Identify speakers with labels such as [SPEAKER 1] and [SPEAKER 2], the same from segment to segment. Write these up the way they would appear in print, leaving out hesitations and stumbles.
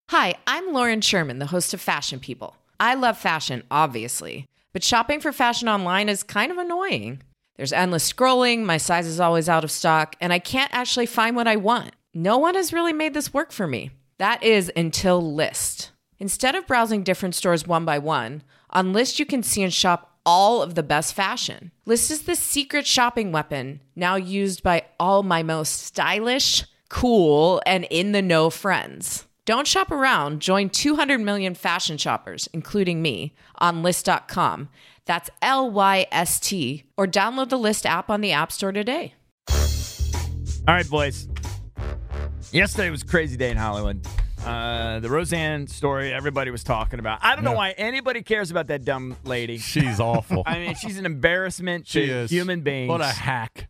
[SPEAKER 1] Hi, I'm Lauren Sherman, the host of Fashion People. I love fashion, obviously, but shopping for fashion online is kind of annoying. There's endless scrolling, my size is always out of stock, and I can't actually find what I want. No one has really made this work for me. That is until Lyst. Instead of browsing different stores one by one, on Lyst you can see and shop all of the best fashion. Lyst is the secret shopping weapon, now used by all my most stylish, cool, and in-the-know friends. Don't shop around. Join 200 million fashion shoppers, including me, on Lyst.com. That's Lyst, or download the Lyst app on the App Store today.
[SPEAKER 2] All right, boys. Yesterday was a crazy day in Hollywood. The Roseanne story everybody was talking about. I don't know why anybody cares about that dumb lady.
[SPEAKER 3] She's awful.
[SPEAKER 2] I mean, she's an embarrassment
[SPEAKER 3] She
[SPEAKER 2] to
[SPEAKER 3] is.
[SPEAKER 2] human beings.
[SPEAKER 3] What a hack.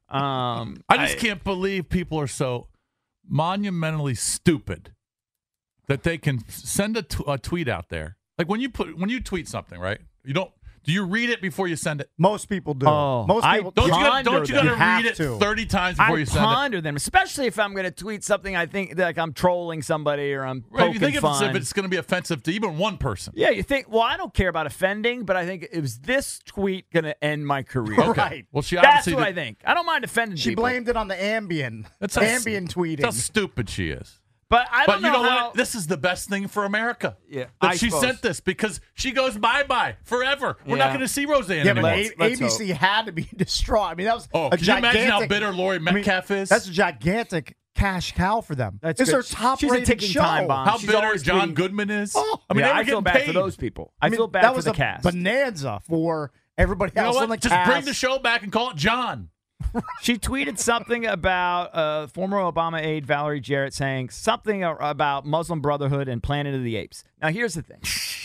[SPEAKER 3] I just can't believe people are so monumentally stupid that they can send a tweet out there. Like when you tweet something, right? Do you read it before you send it?
[SPEAKER 4] Most people do.
[SPEAKER 2] Oh,
[SPEAKER 4] Most people
[SPEAKER 3] Don't you got to
[SPEAKER 4] You have
[SPEAKER 3] read it
[SPEAKER 4] to.
[SPEAKER 3] 30 times before you send it?
[SPEAKER 2] I ponder them, especially if I'm going to tweet something I think like I'm trolling somebody or I'm
[SPEAKER 3] Right,
[SPEAKER 2] poking
[SPEAKER 3] you think
[SPEAKER 2] fun.
[SPEAKER 3] if it's going to be offensive to even one person.
[SPEAKER 2] Yeah, you think, well, I don't care about offending, but I think it was this tweet going to end my career.
[SPEAKER 3] Okay.
[SPEAKER 4] Right.
[SPEAKER 3] Well, she
[SPEAKER 2] That's
[SPEAKER 3] obviously
[SPEAKER 2] what I think. I don't mind offending
[SPEAKER 4] She
[SPEAKER 2] people.
[SPEAKER 4] blamed it on the Ambien.
[SPEAKER 3] That's how
[SPEAKER 4] tweeting.
[SPEAKER 3] That's how stupid she is.
[SPEAKER 2] But I don't
[SPEAKER 3] But you know
[SPEAKER 2] how,
[SPEAKER 3] what? This is the best thing for America.
[SPEAKER 2] Yeah,
[SPEAKER 3] That
[SPEAKER 2] I
[SPEAKER 3] she
[SPEAKER 2] suppose.
[SPEAKER 3] sent this because she goes bye-bye forever. We're not
[SPEAKER 2] Yeah.
[SPEAKER 3] going to see Roseanne
[SPEAKER 4] Yeah,
[SPEAKER 3] anymore.
[SPEAKER 4] but
[SPEAKER 2] Let's
[SPEAKER 4] ABC had to be distraught. I mean, that was
[SPEAKER 3] Oh,
[SPEAKER 4] a
[SPEAKER 3] can you
[SPEAKER 4] gigantic.
[SPEAKER 3] imagine how bitter Lori Metcalf is?
[SPEAKER 4] That's a gigantic cash cow for them.
[SPEAKER 2] That's
[SPEAKER 4] it's
[SPEAKER 2] good.
[SPEAKER 4] their top
[SPEAKER 2] She's a
[SPEAKER 4] rated
[SPEAKER 2] ticking
[SPEAKER 4] show.
[SPEAKER 2] time bomb.
[SPEAKER 3] how
[SPEAKER 2] She's
[SPEAKER 3] bitter
[SPEAKER 2] always
[SPEAKER 3] John
[SPEAKER 2] tweeting-
[SPEAKER 3] Goodman is.
[SPEAKER 4] Oh.
[SPEAKER 3] I mean,
[SPEAKER 2] yeah,
[SPEAKER 3] they were
[SPEAKER 2] I feel
[SPEAKER 3] getting
[SPEAKER 2] bad
[SPEAKER 3] paid.
[SPEAKER 2] for those people. I
[SPEAKER 4] mean,
[SPEAKER 2] feel bad
[SPEAKER 4] that
[SPEAKER 2] for
[SPEAKER 4] was
[SPEAKER 2] the
[SPEAKER 4] a
[SPEAKER 2] cast.
[SPEAKER 4] bonanza for everybody
[SPEAKER 3] You know
[SPEAKER 4] else
[SPEAKER 3] what?
[SPEAKER 4] on the
[SPEAKER 3] Just
[SPEAKER 4] cast.
[SPEAKER 3] bring the show back and call it John.
[SPEAKER 2] She tweeted something about former Obama aide Valerie Jarrett saying something about Muslim Brotherhood and Planet of the Apes. Now, here's the thing.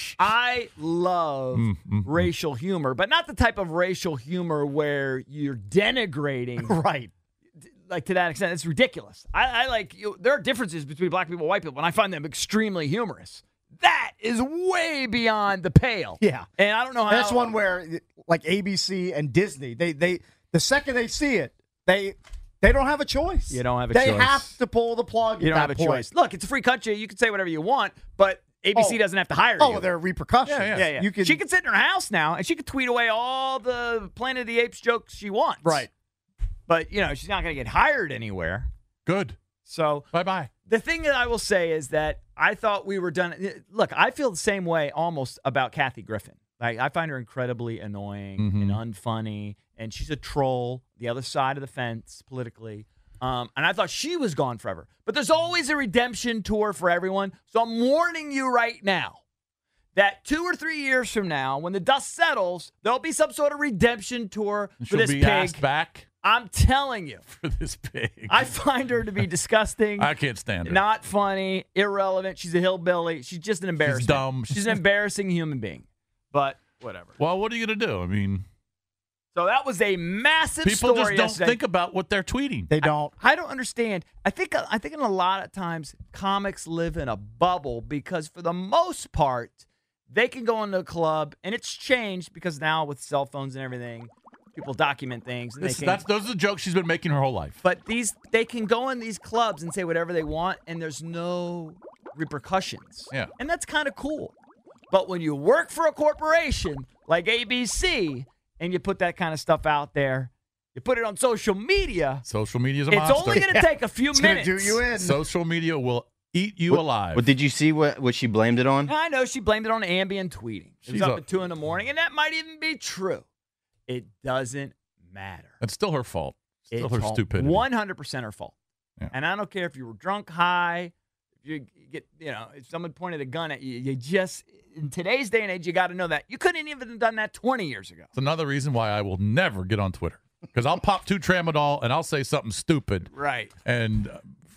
[SPEAKER 2] I love racial humor, but not the type of racial humor where you're denigrating,
[SPEAKER 4] right.
[SPEAKER 2] like to that extent. It's ridiculous. I like, there are differences between black people and white people, and I find them extremely humorous. That is way beyond the pale.
[SPEAKER 4] Yeah.
[SPEAKER 2] And I don't know how.
[SPEAKER 4] That's one where, like ABC and Disney, they the second they see it, they don't have a choice.
[SPEAKER 2] You don't have a
[SPEAKER 4] they
[SPEAKER 2] choice.
[SPEAKER 4] They have to pull the plug.
[SPEAKER 2] You
[SPEAKER 4] at
[SPEAKER 2] don't have
[SPEAKER 4] that
[SPEAKER 2] a
[SPEAKER 4] point.
[SPEAKER 2] choice. Look, it's a free country. You can say whatever you want, but ABC doesn't have to hire you.
[SPEAKER 4] Oh, there are repercussions.
[SPEAKER 2] Yeah.
[SPEAKER 4] You can,
[SPEAKER 2] She can sit in her house now, and she can tweet away all the Planet of the Apes jokes she wants.
[SPEAKER 4] Right.
[SPEAKER 2] But, she's not going to get hired anywhere.
[SPEAKER 3] Good.
[SPEAKER 2] So
[SPEAKER 3] Bye-bye.
[SPEAKER 2] the thing that I will say is that I thought we were done. Look, I feel the same way almost about Kathy Griffin. Like, I find her incredibly annoying and unfunny, and she's a troll, the other side of the fence politically. And I thought she was gone forever. But there's always a redemption tour for everyone. So I'm warning you right now that 2 or 3 years from now, when the dust settles, there'll be some sort of redemption tour for
[SPEAKER 3] She'll
[SPEAKER 2] this
[SPEAKER 3] be
[SPEAKER 2] pig.
[SPEAKER 3] asked back
[SPEAKER 2] I'm telling you.
[SPEAKER 3] for this pig.
[SPEAKER 2] I find her to be disgusting.
[SPEAKER 3] I can't stand her.
[SPEAKER 2] Not funny, irrelevant. She's a hillbilly. She's just an embarrassment.
[SPEAKER 3] dumb.
[SPEAKER 2] She's an embarrassing human being. But whatever.
[SPEAKER 3] Well, what are you going to do? I mean,
[SPEAKER 2] So that was a massive
[SPEAKER 3] people
[SPEAKER 2] story
[SPEAKER 3] just don't
[SPEAKER 2] yesterday.
[SPEAKER 3] think about what they're tweeting.
[SPEAKER 4] they don't.
[SPEAKER 2] I don't understand. I think in a lot of times comics live in a bubble because for the most part they can go into a club, and it's changed because now with cell phones and everything, people document things. And
[SPEAKER 3] Those are the jokes she's been making her whole life.
[SPEAKER 2] but they can go in these clubs and say whatever they want, and there's no repercussions.
[SPEAKER 3] Yeah.
[SPEAKER 2] And that's kind of cool. But when you work for a corporation like ABC and you put that kind of stuff out there, you put it on social media,
[SPEAKER 3] Social media is a
[SPEAKER 2] it's
[SPEAKER 3] monster.
[SPEAKER 2] only going to take a few
[SPEAKER 4] It's going to
[SPEAKER 2] minutes.
[SPEAKER 4] do you in.
[SPEAKER 3] Social media will eat you alive.
[SPEAKER 5] What did you see what she blamed it on?
[SPEAKER 2] I know she blamed it on Ambien tweeting. It was
[SPEAKER 3] She's
[SPEAKER 2] up
[SPEAKER 3] a-
[SPEAKER 2] at 2 a.m, and that might even be true. It doesn't matter.
[SPEAKER 3] It's still her fault. Still
[SPEAKER 2] It's
[SPEAKER 3] her stupidity.
[SPEAKER 2] 100% her fault.
[SPEAKER 3] Yeah.
[SPEAKER 2] And I don't care if you were drunk, high, if you get, if someone pointed a gun at you, you just, in today's day and age, you got to know that. You couldn't even have done that 20 years ago.
[SPEAKER 3] It's another reason why I will never get on Twitter. Because I'll pop 2 tramadol and I'll say something stupid.
[SPEAKER 2] Right.
[SPEAKER 3] And,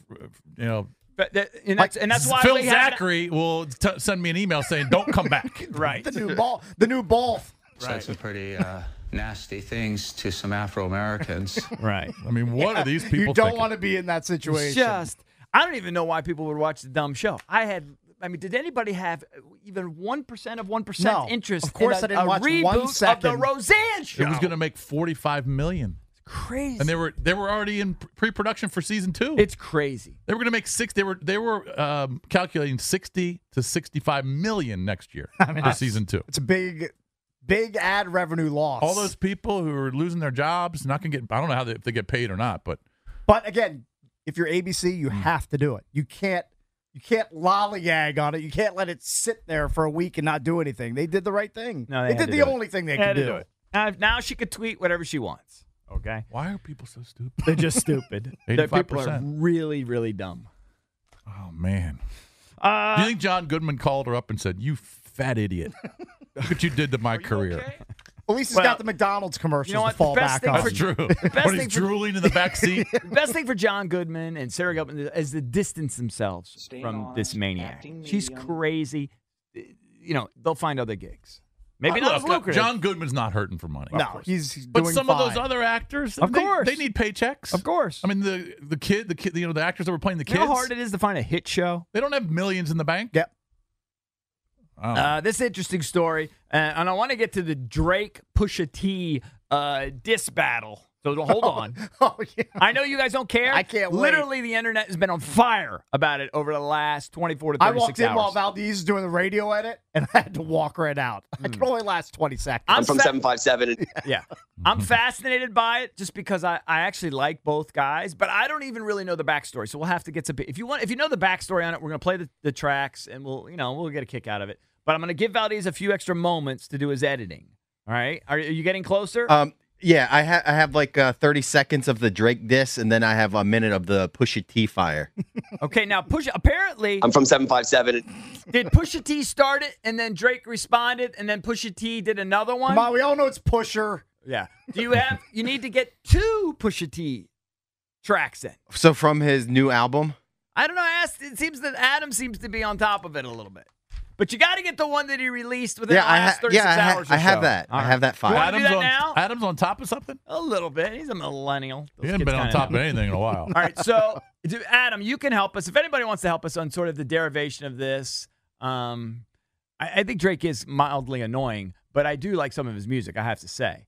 [SPEAKER 2] But that's why
[SPEAKER 3] Phil
[SPEAKER 2] we have
[SPEAKER 3] Zachary will send me an email saying, don't come back.
[SPEAKER 2] right.
[SPEAKER 4] The new ball.
[SPEAKER 6] Said some pretty nasty things to some Afro-Americans.
[SPEAKER 2] Right.
[SPEAKER 3] I mean, what are these people
[SPEAKER 4] You don't
[SPEAKER 3] thinking?
[SPEAKER 4] want to be in that situation.
[SPEAKER 2] I don't even know why people would watch the dumb show. Did anybody have even 1% of 1%
[SPEAKER 4] No.
[SPEAKER 2] interest
[SPEAKER 4] Of course
[SPEAKER 2] in
[SPEAKER 4] I didn't watch
[SPEAKER 2] reboot
[SPEAKER 4] 1
[SPEAKER 2] of the
[SPEAKER 4] second.
[SPEAKER 2] Roseanne show?
[SPEAKER 3] It was going to make $45 million.
[SPEAKER 2] crazy.
[SPEAKER 3] And they were already in pre-production for season 2.
[SPEAKER 2] It's crazy.
[SPEAKER 3] They were going to make They were calculating 60 to 65 million next year for season 2.
[SPEAKER 4] It's a big ad revenue loss.
[SPEAKER 3] All those people who are losing their jobs, not going to get. I don't know if they get paid or not, but
[SPEAKER 4] again, if you're ABC, you have to do it. You can't lollygag on it. You can't let it sit there for a week and not do anything. They did the right thing.
[SPEAKER 2] No,
[SPEAKER 4] they did the only thing they could do.
[SPEAKER 2] Now she could tweet whatever she wants. Okay.
[SPEAKER 3] why are people so stupid?
[SPEAKER 2] They're just stupid.
[SPEAKER 3] 85%.
[SPEAKER 2] People are really, really dumb.
[SPEAKER 3] Oh man. Do you think John Goodman called her up and said, "You fat idiot. Look what you did to my career."
[SPEAKER 2] Okay?
[SPEAKER 4] At least he's got the McDonald's commercials
[SPEAKER 2] You know what?
[SPEAKER 4] to fall
[SPEAKER 2] The best
[SPEAKER 4] back
[SPEAKER 2] thing
[SPEAKER 4] on.
[SPEAKER 3] That's true. When he's drooling in the back seat.
[SPEAKER 2] The best thing for John Goodman and Sarah Goodman is to distance themselves from this maniac. She's crazy. They'll find other gigs. Maybe not as lucrative.
[SPEAKER 3] John Goodman's not hurting for money.
[SPEAKER 4] No, he's doing
[SPEAKER 3] But some of those
[SPEAKER 4] fine.
[SPEAKER 3] other actors,
[SPEAKER 2] Of course.
[SPEAKER 3] they need paychecks.
[SPEAKER 2] Of course.
[SPEAKER 3] I mean, the kid, the actors that were playing the
[SPEAKER 2] You
[SPEAKER 3] kids,
[SPEAKER 2] know how hard it is to find a hit show?
[SPEAKER 3] they don't have millions in the bank.
[SPEAKER 4] Yep.
[SPEAKER 2] This interesting story, and I want to get to the Drake Pusha T diss battle. So hold on.
[SPEAKER 4] Oh, yeah.
[SPEAKER 2] I know you guys don't care.
[SPEAKER 4] I can't wait.
[SPEAKER 2] Literally, the internet has been on fire about it over the last 24 to 36
[SPEAKER 4] I walked in
[SPEAKER 2] hours.
[SPEAKER 4] while Valdez was doing the radio edit, and I had to walk right out. I can only last 20 seconds.
[SPEAKER 2] I'm
[SPEAKER 7] from 757.
[SPEAKER 2] Yeah. I'm fascinated by it just because I actually like both guys, but I don't even really know the backstory. So we'll have to get some. If you know the backstory on it, we're going to play the tracks and we'll get a kick out of it. But I'm going to give Valdez a few extra moments to do his editing. All right? Are you getting closer?
[SPEAKER 5] Yeah, I have like 30 seconds of the Drake diss, and then I have a minute of the Pusha T fire.
[SPEAKER 2] Okay, now apparently
[SPEAKER 7] I'm from 757.
[SPEAKER 2] did Pusha T start it and then Drake responded and then Pusha T did another one?
[SPEAKER 4] Come on, we all know it's Pusher.
[SPEAKER 2] Yeah. You need to get 2 Pusha T tracks in.
[SPEAKER 5] So from his new album?
[SPEAKER 2] I don't know. It seems that Adam seems to be on top of it a little bit. But you got to get the one that he released within the last 36 hours or so.
[SPEAKER 5] I have that.
[SPEAKER 2] All
[SPEAKER 5] I have that file.
[SPEAKER 2] You wanna do that now?
[SPEAKER 3] Adam's on top of something?
[SPEAKER 2] A little bit. He's a millennial.
[SPEAKER 3] He hasn't been on top of anything in a while.
[SPEAKER 2] All right, so Adam, you can help us. If anybody wants to help us on sort of the derivation of this, I think Drake is mildly annoying, but I do like some of his music, I have to say.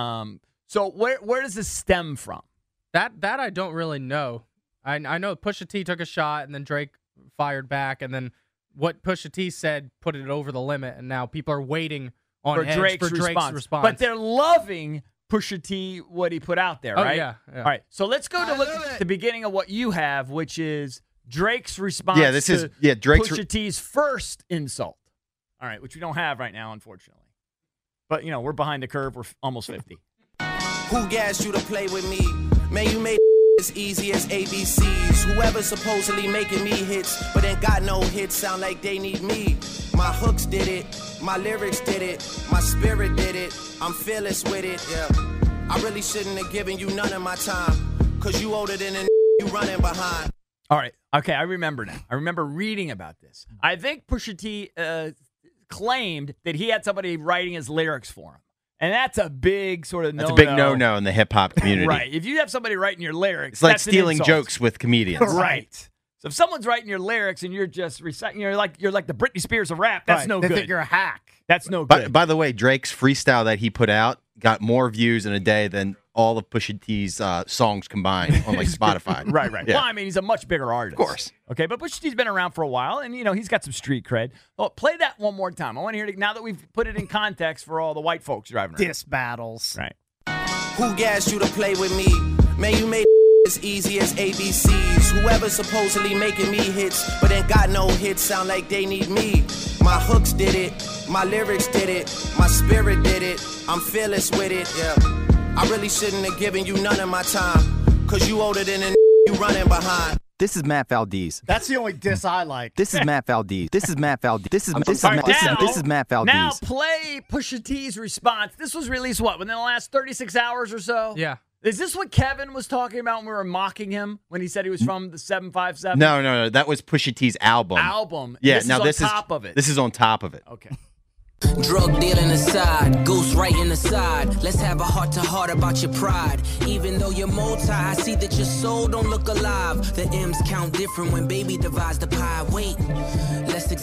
[SPEAKER 2] So where does this stem from?
[SPEAKER 8] That I don't really know. I know Pusha T took a shot, and then Drake fired back, and then what Pusha T said put it over the limit, and now people are waiting on
[SPEAKER 2] For
[SPEAKER 8] edge
[SPEAKER 2] Drake's
[SPEAKER 8] for Drake's response.
[SPEAKER 2] But they're loving Pusha T, what he put out there,
[SPEAKER 8] Oh,
[SPEAKER 2] right?
[SPEAKER 8] yeah.
[SPEAKER 2] All right, so let's go to look at the beginning of what you have, which is Drake's response
[SPEAKER 5] Yeah, this
[SPEAKER 2] to
[SPEAKER 5] is Drake's
[SPEAKER 2] Pusha T's first insult. All right, which we don't have right now, unfortunately. But, we're behind the curve. We're almost 50.
[SPEAKER 9] Who gassed you to play with me? Man, you made as easy as ABCs. Whoever supposedly making me hits, but ain't got no hits, sound like they need me. My hooks did it, my lyrics did it, my spirit did it, I'm fearless with it, yeah. I really shouldn't have given you none of my time, cause you older than you running behind.
[SPEAKER 2] All right, okay, I remember now. I remember reading about this. I think Pusha T claimed that he had somebody writing his lyrics for him. And that's a big sort of
[SPEAKER 5] That's a big no-no in the hip-hop community.
[SPEAKER 2] Right. If you have somebody writing your lyrics,
[SPEAKER 5] It's like
[SPEAKER 2] that's an
[SPEAKER 5] stealing
[SPEAKER 2] insult.
[SPEAKER 5] jokes with comedians.
[SPEAKER 2] Right. So if someone's writing your lyrics and you're just reciting, you're like the Britney Spears of rap, that's no
[SPEAKER 4] They
[SPEAKER 2] good.
[SPEAKER 4] think you're a hack.
[SPEAKER 2] That's no good.
[SPEAKER 5] By the way, Drake's freestyle that he put out got more views in a day than all of Pusha T's songs combined on like Spotify.
[SPEAKER 2] Right.
[SPEAKER 5] Yeah.
[SPEAKER 2] Well, I mean, he's a much bigger artist.
[SPEAKER 5] Of course.
[SPEAKER 2] Okay, but Pusha T's been around for a while, and, he's got some street cred. Oh, play that one more time. I want to hear it now that we've put it in context for all the white folks driving around.
[SPEAKER 4] Diss battles.
[SPEAKER 2] Right.
[SPEAKER 9] Who gassed you to play with me? Man, you made as easy as ABCs. Whoever supposedly making me hits, but ain't got no hits, sound like they need me. My hooks did it, my lyrics did it, my spirit did it, I'm fearless with it, yeah. I really shouldn't have given you none of my time, cause you older than you running behind.
[SPEAKER 10] This is Matt Valdez.
[SPEAKER 4] That's the only diss I like.
[SPEAKER 10] This is Matt Valdez. This is Matt Valdez. This is Matt Valdez.
[SPEAKER 2] Now play Pusha T's response. This was released, within the last 36 hours or so?
[SPEAKER 8] Yeah.
[SPEAKER 2] Is this what Kevin was talking about when we were mocking him when he said he was from the 757?
[SPEAKER 5] No. That was Pusha T's album. Yeah,
[SPEAKER 2] This is on top of it.
[SPEAKER 5] This is on top of it.
[SPEAKER 2] Okay.
[SPEAKER 9] Drug dealing aside, ghost writing aside. Let's have a heart-to-heart about your pride. Even though you're multi, I see that your soul don't look alive. The M's count different when baby divides the pie. Wait, let's examine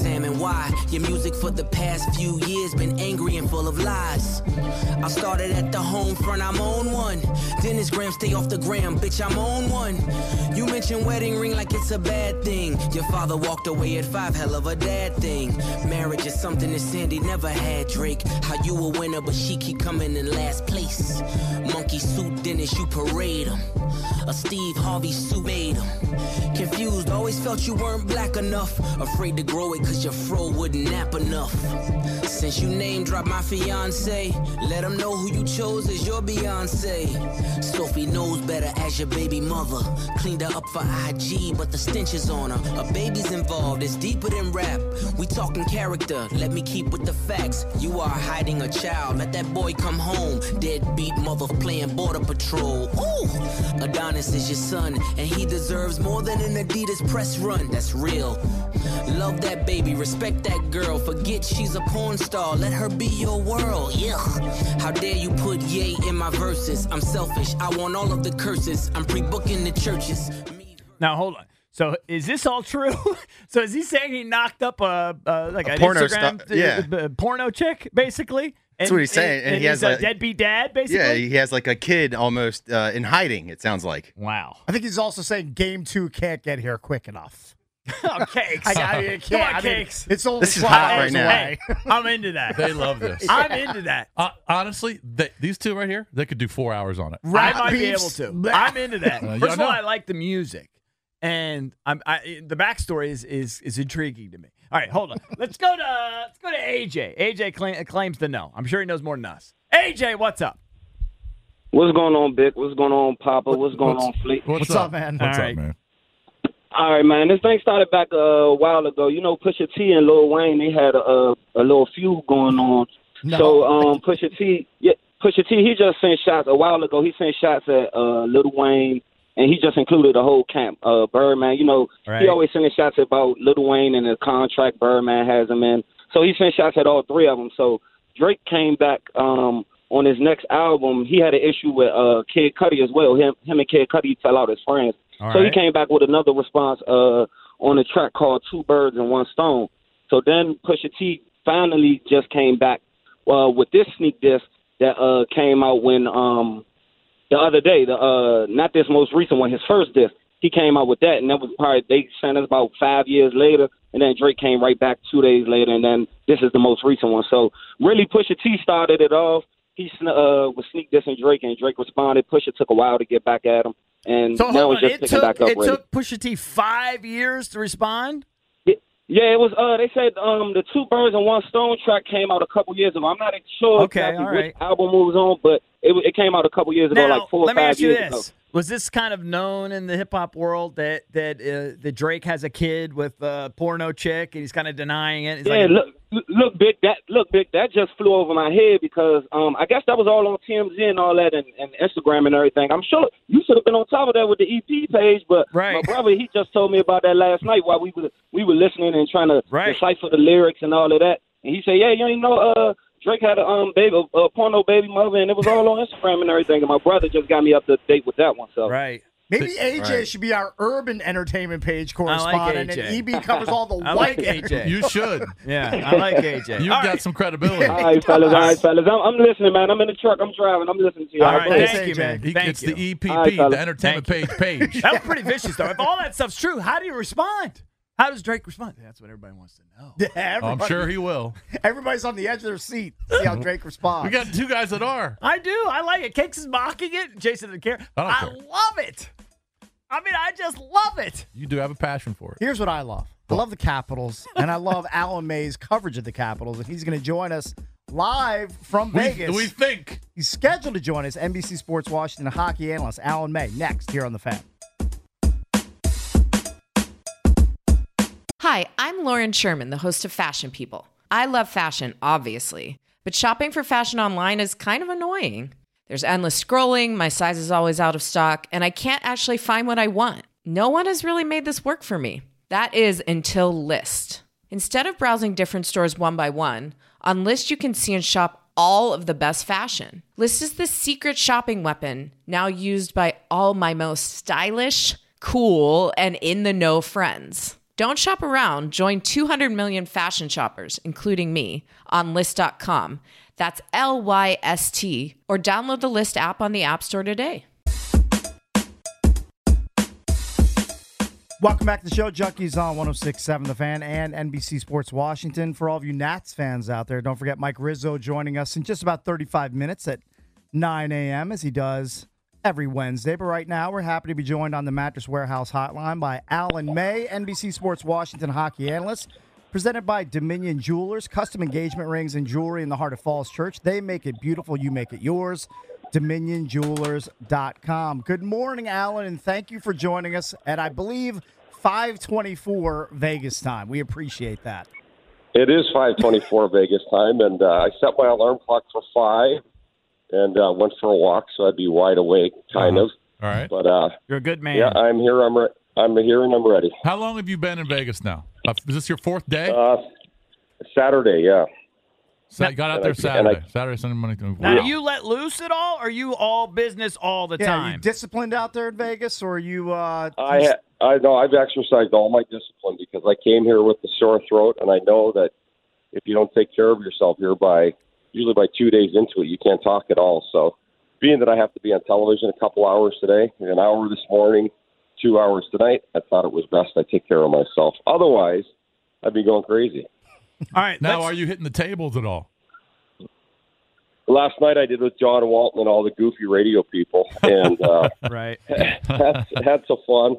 [SPEAKER 9] examine why your music for the past few years been angry and full of lies. I started at the home front, I'm on one. Dennis Graham, stay off the gram, bitch, I'm on one. You mentioned wedding ring like it's a bad thing. Your father walked away at 5, hell of a dad thing. Marriage is something that Sandy never had, Drake. How you a winner, but she keep coming in last place. Monkey suit Dennis, you parade him. A Steve Harvey suit made him. Confused, always felt you weren't black enough. Afraid to grow it cause your fro wouldn't nap enough. Since you name dropped my fiance, let them know who you chose as your Beyonce. Sophie knows better as your baby mother. Cleaned her up for IG, but the stench is on her. A baby's involved, it's deeper than rap. We talking character, let me keep with the facts. You are hiding a child, let that boy come home. Deadbeat mother playing border patrol. Ooh, Adonis is your son, and he deserves more than an Adidas press run. That's real. Love that baby, respect that girl. Forget she's a porn star, let her be your world. Yeah. How dare you put yay in my verses? I'm selfish, I want all of the curses. I'm pre-booking the churches.
[SPEAKER 2] Now hold on. So is this all true? So is he saying he knocked up a
[SPEAKER 5] porno
[SPEAKER 2] Instagram porno chick basically?
[SPEAKER 5] That's what he's saying. And he
[SPEAKER 2] he's
[SPEAKER 5] has
[SPEAKER 2] a deadbeat dad, basically?
[SPEAKER 5] Yeah, he has like a kid almost in hiding, it sounds like.
[SPEAKER 2] Wow.
[SPEAKER 4] I think he's also saying Game 2 can't get here quick enough.
[SPEAKER 2] Oh, Cakes.
[SPEAKER 4] Come on,
[SPEAKER 2] Cakes.
[SPEAKER 4] It's only
[SPEAKER 5] this is hot right now.
[SPEAKER 2] Hey, I'm into that.
[SPEAKER 3] They love this.
[SPEAKER 2] I'm into that.
[SPEAKER 3] Honestly, these two right here, they could do 4 hours on it.
[SPEAKER 2] I might be able to. I'm into that. First of all, I like the music. And the backstory is intriguing to me. All right, hold on. Let's go to AJ. AJ claims to know. I'm sure he knows more than us. AJ, what's up?
[SPEAKER 11] What's going on, Bick? What's going on, Papa? What's going on, Fleet?
[SPEAKER 4] What's up, man?
[SPEAKER 3] What's up, man?
[SPEAKER 11] All right, man. This thing started back a while ago. You know, Pusha T and Lil Wayne, they had a little feud going on.
[SPEAKER 4] No.
[SPEAKER 11] So Pusha T, he just sent shots a while ago. He sent shots at Lil Wayne, and he just included the whole camp. Birdman, you know, He always sending shots about Lil Wayne and the contract Birdman has him in. So he sent shots at all three of them. So Drake came back on his next album. He had an issue with Kid Cudi as well. Him and Kid Cudi fell out as friends. So he came back with another response on a track called Two Birds and One Stone. So then Pusha T finally just came back with this sneak diss that came out when the other day, not this most recent one, his first diss. He came out with that, and that was probably, they sent us about 5 years later, and then Drake came right back 2 days later, and then this is the most recent one. So really Pusha T started it off. He was sneak dissing Drake, and Drake responded. Pusha took a while to get back at him. And
[SPEAKER 2] so
[SPEAKER 11] now it's just picking back up.
[SPEAKER 2] It took Pusha T 5 years to respond?
[SPEAKER 11] Yeah, it was. They said the Two Birds and One Stone track came out a couple years ago. I'm not sure exactly which album it was on, but it came out a couple years ago, like 4 or 5 years ago.
[SPEAKER 2] Was this kind of known in the hip hop world that Drake has a kid with a porno chick and he's kind of denying it? He's
[SPEAKER 11] look, Big, that just flew over my head because I guess that was all on TMZ and all that and Instagram and everything. I'm sure you should have been on top of that with the EP page, but my brother, he just told me about that last night while we were listening and trying to decipher the lyrics and all of that. And he said, yeah, you ain't know Drake had a porno baby mother, and it was all on Instagram and everything. And my brother just got me up to date with that one. So
[SPEAKER 4] maybe AJ should be our urban entertainment page correspondent, and EB covers all the white.
[SPEAKER 2] AJ.
[SPEAKER 3] You should.
[SPEAKER 2] Yeah, I like AJ.
[SPEAKER 3] You've got some credibility.
[SPEAKER 11] All right, fellas. I'm listening, man. I'm in the truck. I'm driving. I'm listening to you.
[SPEAKER 2] All right, thank you, man.
[SPEAKER 3] It's the EPP, the entertainment page.
[SPEAKER 2] That was pretty vicious, though. If all that stuff's true, how do you respond? How does Drake respond? That's what everybody wants to know.
[SPEAKER 4] Yeah,
[SPEAKER 3] I'm sure he will.
[SPEAKER 4] Everybody's on the edge of their seat. See how Drake responds.
[SPEAKER 3] We got two guys that are.
[SPEAKER 2] I do. I like it. Cakes is mocking it. Jason doesn't care. I love it. I mean, I just love it.
[SPEAKER 3] You do have a passion for it.
[SPEAKER 4] Here's what I love. I love the Capitals, and I love Alan May's coverage of the Capitals, and he's going to join us live from Vegas.
[SPEAKER 3] We think.
[SPEAKER 4] He's scheduled to join us, NBC Sports Washington hockey analyst Alan May, next here on The Fan.
[SPEAKER 1] Hi, I'm Lauren Sherman, the host of Fashion People. I love fashion, obviously, but shopping for fashion online is kind of annoying. There's endless scrolling, my size is always out of stock, and I can't actually find what I want. No one has really made this work for me. That is until Lyst. Instead of browsing different stores one by one, on Lyst you can see and shop all of the best fashion. Lyst is the secret shopping weapon now used by all my most stylish, cool, and in-the-know friends. Don't shop around. Join 200 million fashion shoppers, including me, on Lyst.com. That's LYST. Or download the Lyst app on the App Store today.
[SPEAKER 4] Welcome back to the show. Junkies on 106.7 The Fan and NBC Sports Washington. For all of you Nats fans out there, don't forget Mike Rizzo joining us in just about 35 minutes at 9 a.m. as he does every Wednesday. But right now, we're happy to be joined on the Mattress Warehouse hotline by Alan May, NBC Sports Washington hockey analyst, presented by Dominion Jewelers, custom engagement rings and jewelry in the heart of Falls Church. They make it beautiful. You make it yours. DominionJewelers.com. Good morning, Alan, and thank you for joining us at, I believe, 5:24 Vegas time. We appreciate that.
[SPEAKER 12] It is 5:24 Vegas time, and I set my alarm clock for 5 and went for a walk, so I'd be wide awake, kind of.
[SPEAKER 3] All right.
[SPEAKER 12] But
[SPEAKER 2] you're a good man.
[SPEAKER 12] Yeah, I'm here. I'm here, and I'm ready.
[SPEAKER 3] How long have you been in Vegas now? Is this your fourth day?
[SPEAKER 12] Saturday, yeah.
[SPEAKER 3] So you got out there Saturday. Saturday, Sunday, Monday.
[SPEAKER 2] Now, do you let loose at all, or are you all business all the time?
[SPEAKER 4] Are you disciplined out there in Vegas, or are you...
[SPEAKER 12] I know I've exercised all my discipline because I came here with the sore throat, and I know that if you don't take care of yourself here usually by 2 days into it, you can't talk at all. So being that I have to be on television a couple hours today, an hour this morning, 2 hours tonight, I thought it was best I take care of myself. Otherwise, I'd be going crazy.
[SPEAKER 2] All right.
[SPEAKER 3] Now, are you hitting the tables at all?
[SPEAKER 12] Last night I did with John Walton and all the goofy radio people, and
[SPEAKER 2] right.
[SPEAKER 12] had some fun.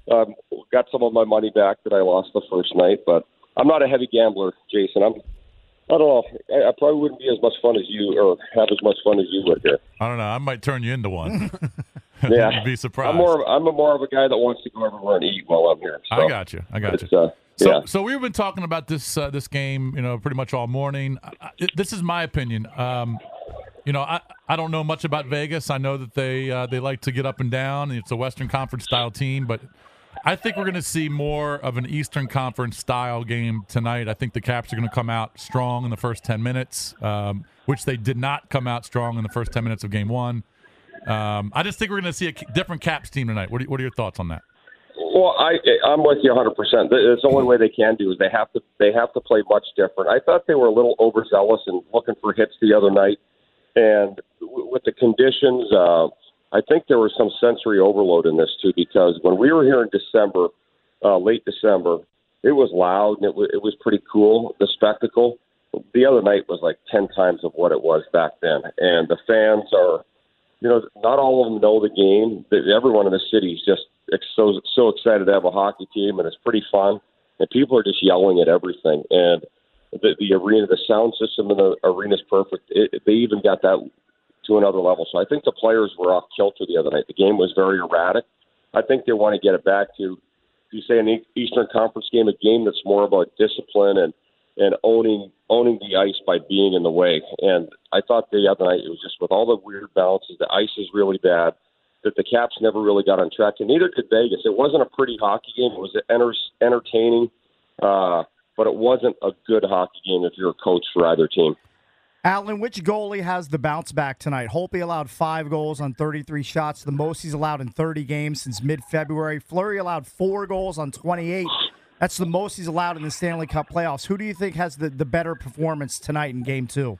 [SPEAKER 12] Got some of my money back that I lost the first night, but I'm not a heavy gambler, Jason. I don't know. I probably wouldn't be as much fun as you, or have as much fun as you would here.
[SPEAKER 3] I don't know. I might turn you into one.
[SPEAKER 12] Yeah,
[SPEAKER 3] you'd be surprised.
[SPEAKER 12] I'm more of a guy that wants to go everywhere and eat while I'm here. So
[SPEAKER 3] I got you. So we've been talking about this game, pretty much all morning. This is my opinion. I don't know much about Vegas. I know that they like to get up and down. It's a Western Conference style team, but I think we're going to see more of an Eastern Conference style game tonight. I think the Caps are going to come out strong in the first 10 minutes, which they did not come out strong in the first 10 minutes of Game 1. I just think we're going to see a different Caps team tonight. What are your thoughts on that?
[SPEAKER 12] Well, I'm with you 100%. The only way they can do is they have to play much different. I thought they were a little overzealous and looking for hits the other night, and with the conditions, I think there was some sensory overload in this too. Because when we were here in December, late December, it was loud and it was pretty cool. The spectacle. The other night was like 10 times of what it was back then, and the fans are, not all of them know the game. Everyone in the city is just so excited to have a hockey team, and it's pretty fun. And people are just yelling at everything. And the arena, the sound system in the arena is perfect. They even got that to another level. So I think the players were off kilter the other night. The game was very erratic. I think they want to get it back to, if you say an Eastern Conference game, a game that's more about discipline and owning the ice by being in the way. And I thought the other night it was just with all the weird bounces, the ice is really bad, that the Caps never really got on track, and neither did Vegas. It wasn't a pretty hockey game. It was entertaining, but it wasn't a good hockey game if you're a coach for either team.
[SPEAKER 4] Alan, which goalie has the bounce back tonight? Holtby allowed 5 goals on 33 shots, the most he's allowed in 30 games since mid-February. Fleury allowed 4 goals on 28. That's the most he's allowed in the Stanley Cup playoffs. Who do you think has the better performance tonight in Game 2?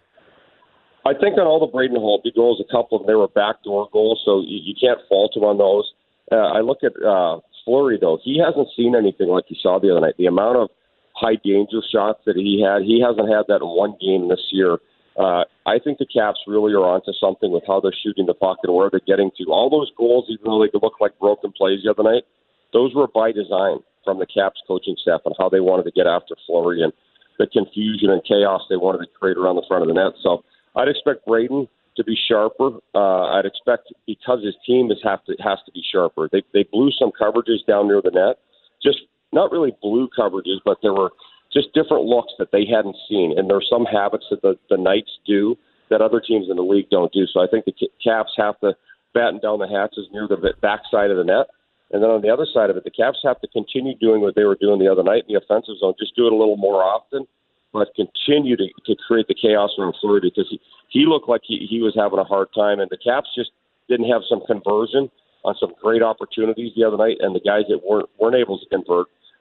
[SPEAKER 12] I think on all the Braden Holtby goals, a couple of them, they were backdoor goals, so you can't fault him on those. I look at Fleury, though. He hasn't seen anything like he saw the other night. The amount of high-danger shots that he hasn't had that in one game this year. I think the Caps really are onto something with how they're shooting the puck and where they're getting to. All those goals, even though they could look like broken plays the other night, those were by design from the Caps coaching staff and how they wanted to get after Fleury and the confusion and chaos they wanted to create around the front of the net. So I'd expect Braden to be sharper. I'd expect, because his team has to be sharper. They blew some coverages down near the net, just not really blue coverages, but there were just different looks that they hadn't seen. And there's some habits that the Knights do that other teams in the league don't do. So I think the Caps have to batten down the hatches near the backside of the net. And then on the other side of it, the Caps have to continue doing what they were doing the other night in the offensive zone, just do it a little more often, but continue to create the chaos around Fleury, because he looked like he was having a hard time. And the Caps just didn't have some conversion on some great opportunities the other night, and the guys that weren't able to convert,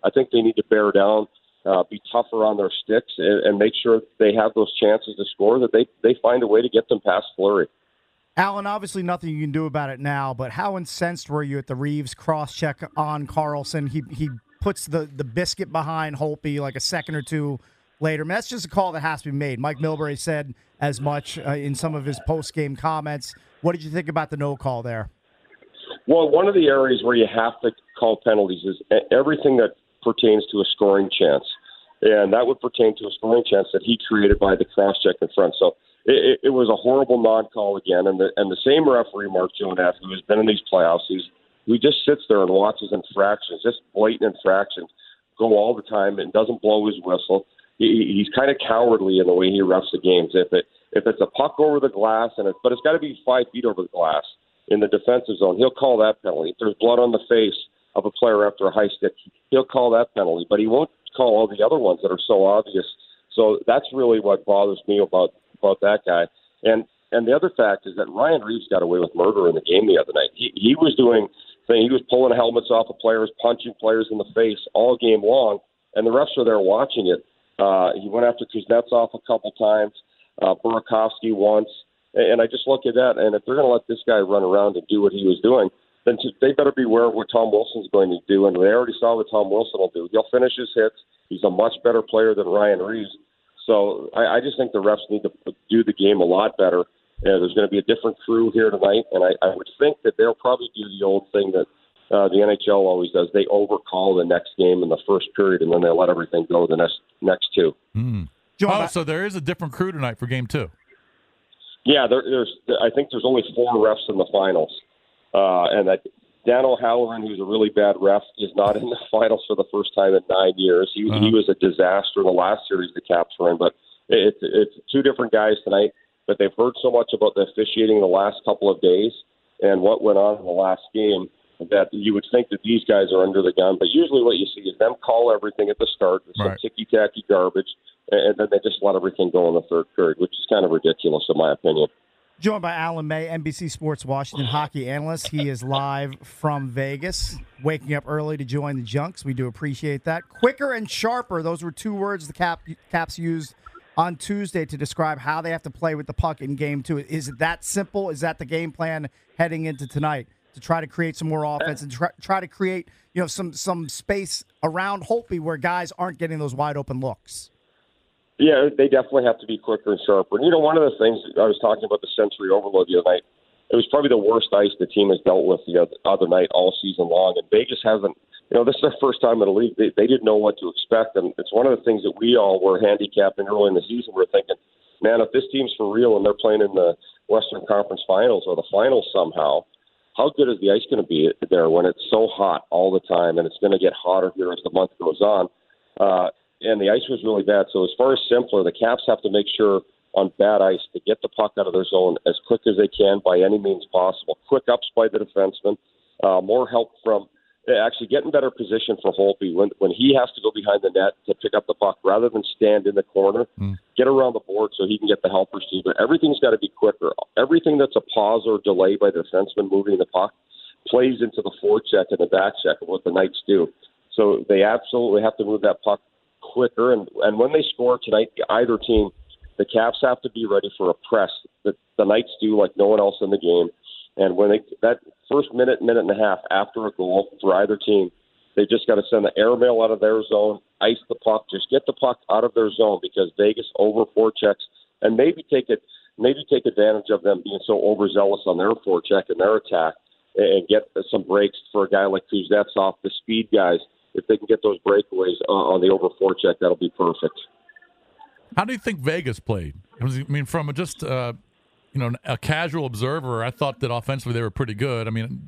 [SPEAKER 12] I think they need to bear down, be tougher on their sticks, and make sure they have those chances to score, that they find a way to get them past Fleury.
[SPEAKER 4] Alan, obviously nothing you can do about it now, but how incensed were you at the Reeves cross-check on Carlson? He puts the biscuit behind Holtby like a second or two later. I mean, that's just a call that has to be made. Mike Milbury said as much in some of his post-game comments. What did you think about the no call there?
[SPEAKER 12] Well, one of the areas where you have to call penalties is everything that pertains to a scoring chance. And that would pertain to a scoring chance that he created by the cross-check in front. So it was a horrible non-call again. And the same referee, Mark Jonath, who has been in these playoffs, he just sits there and watches infractions, just blatant infractions, go all the time and doesn't blow his whistle. He's kind of cowardly in the way he refs the games. If it's a puck over the glass, but it's got to be 5 feet over the glass in the defensive zone, he'll call that penalty. If there's blood on the face of a player after a high stick, he'll call that penalty. But he won't call all the other ones that are so obvious. So that's really what bothers me about that guy. And the other fact is that Ryan Reeves got away with murder in the game the other night. He was pulling helmets off of players, punching players in the face all game long, and the refs are there watching it. He went after Kuznetsov a couple times, Burakovsky once, and I just look at that, and if they're going to let this guy run around and do what he was doing, then they better beware of what Tom Wilson's going to do, and they already saw what Tom Wilson will do. He'll finish his hits. He's a much better player than Ryan Reeves. So I just think the refs need to do the game a lot better. There's going to be a different crew here tonight, and I would think that they'll probably do the old thing that the NHL always does. They overcall the next game in the first period, and then they let everything go the next two.
[SPEAKER 3] So there is a different crew tonight for Game 2.
[SPEAKER 12] Yeah, I think there's only 4 refs in the finals, and that Dan O'Halloran, who's a really bad ref, is not in the finals for the first time in 9 years. He was a disaster in the last series the Caps were in, but it's 2 different guys tonight. But they've heard so much about the officiating the last couple of days and what went on in the last game that you would think that these guys are under the gun. But usually what you see is them call everything at the start, some ticky-tacky garbage, and then they just let everything go in the third period, which is kind of ridiculous in my opinion.
[SPEAKER 4] Joined by Alan May, NBC Sports Washington hockey analyst. He is live from Vegas, waking up early to join the Junks. We do appreciate that. Quicker and sharper, those were 2 words the Caps used on Tuesday to describe how they have to play with the puck in Game 2. Is it that simple? Is that the game plan heading into tonight, to try to create some more offense and try to create some space around Holtby where guys aren't getting those wide open looks?
[SPEAKER 12] Yeah, they definitely have to be quicker and sharper. And, one of the things I was talking about the sensory overload the other night, it was probably the worst ice the team has dealt with the other night all season long. And Vegas hasn't, this is their first time in the league. They didn't know what to expect. And it's one of the things that we all were handicapping early in the season. We're thinking, man, if this team's for real and they're playing in the Western Conference Finals or the finals somehow, how good is the ice going to be there when it's so hot all the time, and it's going to get hotter here as the month goes on? And the ice was really bad. So as far as simpler, the Caps have to make sure on bad ice to get the puck out of their zone as quick as they can by any means possible. Quick ups by the defenseman, more help from actually getting better position for Holtby when he has to go behind the net to pick up the puck rather than stand in the corner, get around the board so he can get the helpers too. But everything's got to be quicker. Everything that's a pause or delay by the defenseman moving the puck plays into the forecheck and the back check of what the Knights do. So they absolutely have to move that puck quicker. And when they score tonight, either team, the Caps have to be ready for a press that the Knights do like no one else in the game. And when that first minute and a half after a goal for either team, they just got to send the airmail out of their zone, ice the puck, just get the puck out of their zone because Vegas over forechecks, and maybe take advantage of them being so overzealous on their forecheck and their attack, and get some breaks for a guy like Kuznetsov, the speed guys. If they can get those breakaways on the over forecheck, that'll be perfect.
[SPEAKER 3] How do you think Vegas played? From just a casual observer, I thought that offensively they were pretty good.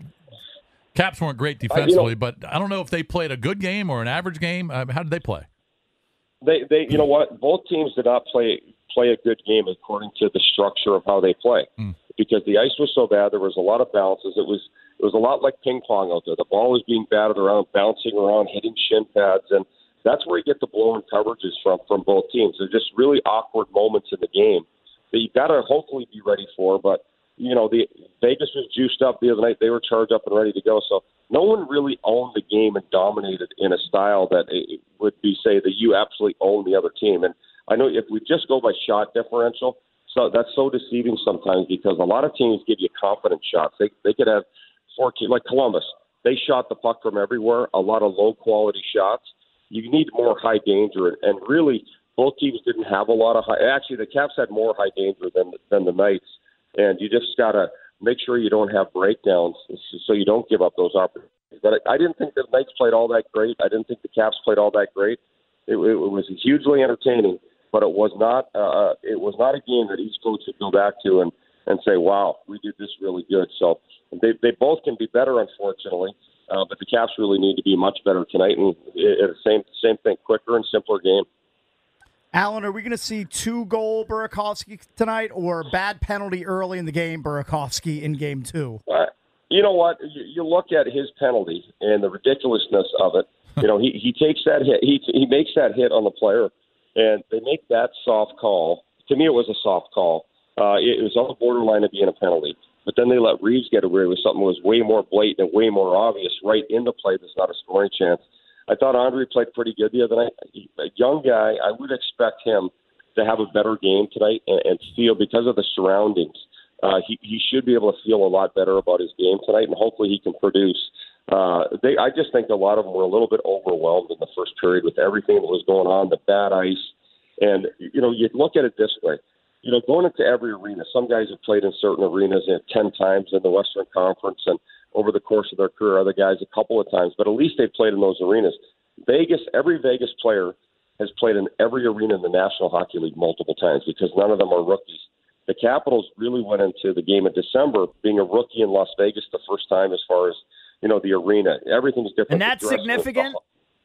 [SPEAKER 3] Caps weren't great defensively, but I don't know if they played a good game or an average game. How did they play?
[SPEAKER 12] They you know what? Both teams did not play a good game according to the structure of how they play, because the ice was so bad. There was a lot of bounces. It was a lot like ping pong out there. The ball was being batted around, bouncing around, hitting shin pads, and that's where you get the blown coverages from both teams. They're just really awkward moments in the game that you got to hopefully be ready for. But the Vegas was juiced up the other night. They were charged up and ready to go. So no one really owned the game and dominated in a style that it would be say that you absolutely own the other team. And I know if we just go by shot differential, so that's so deceiving sometimes because a lot of teams give you confident shots. They could have 14, like Columbus. They shot the puck from everywhere, a lot of low-quality shots. You need more high danger, and really both teams didn't have a lot of high. Actually, the Caps had more high danger than the Knights, and you just got to make sure you don't have breakdowns so you don't give up those opportunities. But I didn't think the Knights played all that great. I didn't think the Caps played all that great. It was hugely entertaining, but it was not a game that each coach would go back to and say, wow, we did this really good. So they both can be better, unfortunately, but the Caps really need to be much better tonight. And same thing, quicker and simpler game.
[SPEAKER 4] Alan, are we going to see 2-goal Burakovsky tonight or bad penalty early in the game Burakovsky in game 2?
[SPEAKER 12] You know what? You look at his penalty and the ridiculousness of it. You know, he takes that hit. He makes that hit on the player, and they make that soft call. To me, it was a soft call. It was on the borderline of being a penalty. But then they let Reeves get away with something that was way more blatant and way more obvious right in the play that's not a scoring chance. I thought Andre played pretty good the other night. A young guy, I would expect him to have a better game tonight and feel, because of the surroundings, he should be able to feel a lot better about his game tonight, and hopefully he can produce. I just think a lot of them were a little bit overwhelmed in the first period with everything that was going on, the bad ice. And, you know, you look at it this way. You know, going into every arena, some guys have played in certain arenas 10 times in the Western Conference, and over the course of their career, other guys a couple of times, but at least they've played in those arenas. Every Vegas player has played in every arena in the National Hockey League multiple times because none of them are rookies. The Capitals really went into the game in December being a rookie in Las Vegas the first time as far as, you know, the arena. Everything's different.
[SPEAKER 2] And that's significant?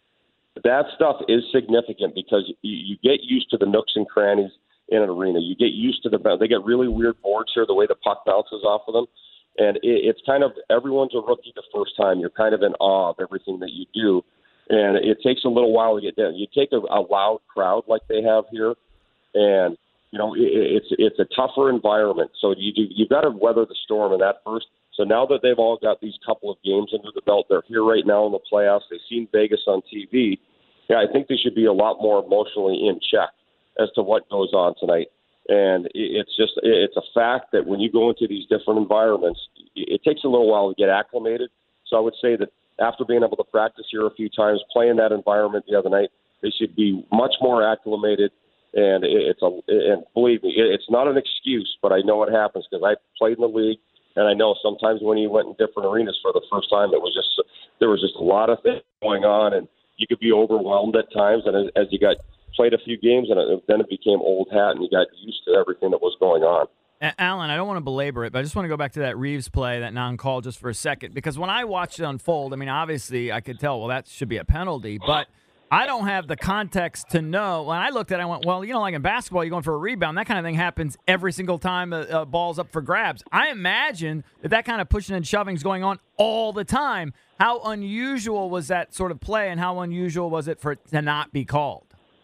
[SPEAKER 12] That stuff is significant because you get used to the nooks and crannies in an arena. You get used to they get really weird boards here, the way the puck bounces off of them. And it's kind of, everyone's a rookie the first time. You're kind of in awe of everything that you do. And it takes a little while to get down. You take a loud crowd like they have here, and, you know, it's a tougher environment. So you've got to weather the storm in that first. So now that they've all got these couple of games under the belt, they're here right now in the playoffs. They've seen Vegas on TV. Yeah, I think they should be a lot more emotionally in check as to what goes on tonight. And it's a fact that when you go into these different environments, it takes a little while to get acclimated. So I would say that after being able to practice here a few times, playing that environment the other night, they should be much more acclimated. And and believe me, it's not an excuse, but I know what happens because I played in the league, and I know sometimes when you went in different arenas for the first time, there was just a lot of things going on, and you could be overwhelmed at times. And as you played a few games, and then it became old hat, and you got used to everything that was going on.
[SPEAKER 2] Alan, I don't want to belabor it, but I just want to go back to that Reeves play, that non-call, just for a second, because when I watched it unfold, I mean, obviously I could tell, well, that should be a penalty, but I don't have the context to know. When I looked at it, I went, well, you know, like in basketball, you're going for a rebound. That kind of thing happens every single time a ball's up for grabs. I imagine that kind of pushing and shoving is going on all the time. How unusual was that sort of play, and how unusual was it for it to not be called?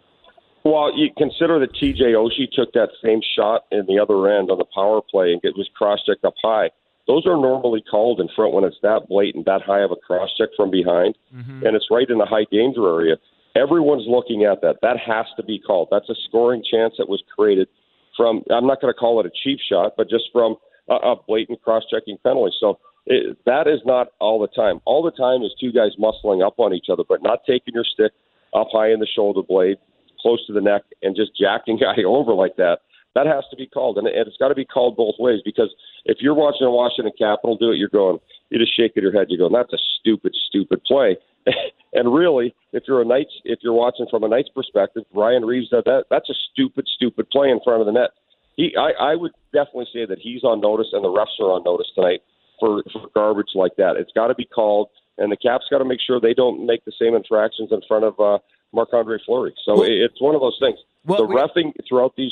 [SPEAKER 12] Well, you consider that TJ Oshie took that same shot in the other end on the power play and it was cross-checked up high. Those are normally called in front when it's that blatant, that high of a cross-check from behind, and it's right in the high danger area. Everyone's looking at that. That has to be called. That's a scoring chance that was created from, I'm not going to call it a cheap shot, but just from a blatant cross-checking penalty. So that is not all the time. All the time is two guys muscling up on each other, but not taking your stick up high in the shoulder blade, close to the neck, and just jacking guy over like that. That has to be called, and it's got to be called both ways, because if you're watching a Washington Capital do it, you're just shaking your head. You're going, that's a stupid, stupid play. And really, if you're watching from a Knights perspective, Ryan Reeves said that's a stupid, stupid play in front of the net. I would definitely say that he's on notice, and the refs are on notice tonight for garbage like that. It's got to be called, and the Caps got to make sure they don't make the same infractions in front of Marc-Andre Fleury. So it's one of those things. The refing throughout these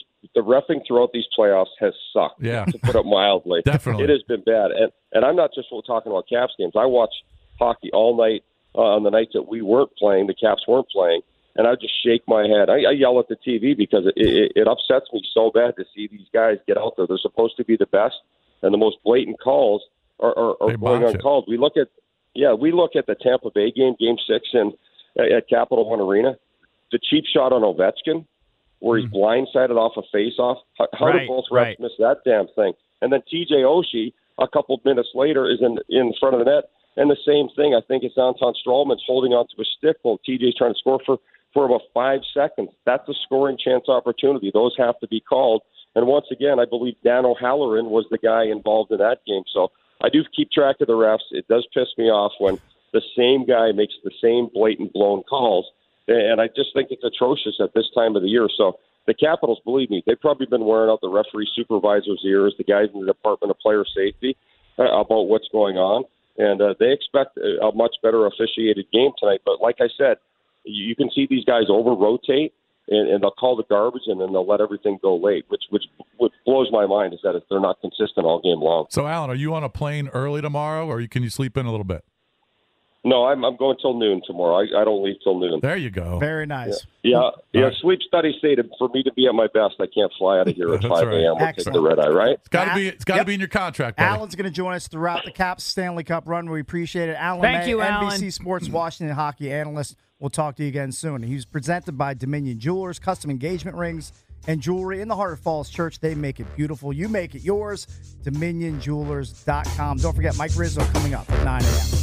[SPEAKER 12] playoffs has sucked.
[SPEAKER 3] Yeah.
[SPEAKER 12] To put it mildly.
[SPEAKER 3] Definitely.
[SPEAKER 12] It has been bad. And I'm not just talking about Caps games. I watch hockey all night on the nights that we weren't playing, the Caps weren't playing, and I just shake my head. I yell at the TV because it upsets me so bad to see these guys get out there. They're supposed to be the best, and the most blatant calls are going uncalled. We look at we look at the Tampa Bay game, Game 6 at Capital One Arena. The cheap shot on Ovechkin, where he's blindsided off a face-off. How did both refs miss that damn thing? And then TJ Oshie, a couple of minutes later, is in front of the net. And the same thing, I think it's Anton Strawman's holding onto a stick while TJ's trying to score for about 5 seconds. That's a scoring chance opportunity. Those have to be called. And once again, I believe Dan O'Halloran was the guy involved in that game. So I do keep track of the refs. It does piss me off when the same guy makes the same blatant blown calls. And I just think it's atrocious at this time of the year. So the Capitals, believe me, they've probably been wearing out the referee supervisor's ears, the guys in the Department of Player Safety, about what's going on. And they expect a much better officiated game tonight. But like I said, you can see these guys over-rotate, and they'll call the garbage, and then they'll let everything go late, which blows my mind is that they're not consistent all game long.
[SPEAKER 3] So, Alan, are you on a plane early tomorrow, or can you sleep in a little bit?
[SPEAKER 12] No, I'm going till noon tomorrow. I don't leave till noon.
[SPEAKER 3] There you go.
[SPEAKER 4] Very nice.
[SPEAKER 12] Yeah. Sleep study stated for me to be at my best, I can't fly out of here at 5 a.m. We'll take the red eye, right?
[SPEAKER 3] It's got to be in your contract, buddy.
[SPEAKER 4] Alan's going to join us throughout the Caps Stanley Cup run. We appreciate it. Alan
[SPEAKER 2] Thank
[SPEAKER 4] May,
[SPEAKER 2] you, Alan.
[SPEAKER 4] NBC Sports Washington hockey analyst. We'll talk to you again soon. He was presented by Dominion Jewelers, custom engagement rings and jewelry in the heart of Falls Church. They make it beautiful. You make it yours. DominionJewelers.com. Don't forget Mike Rizzo coming up at 9 a.m.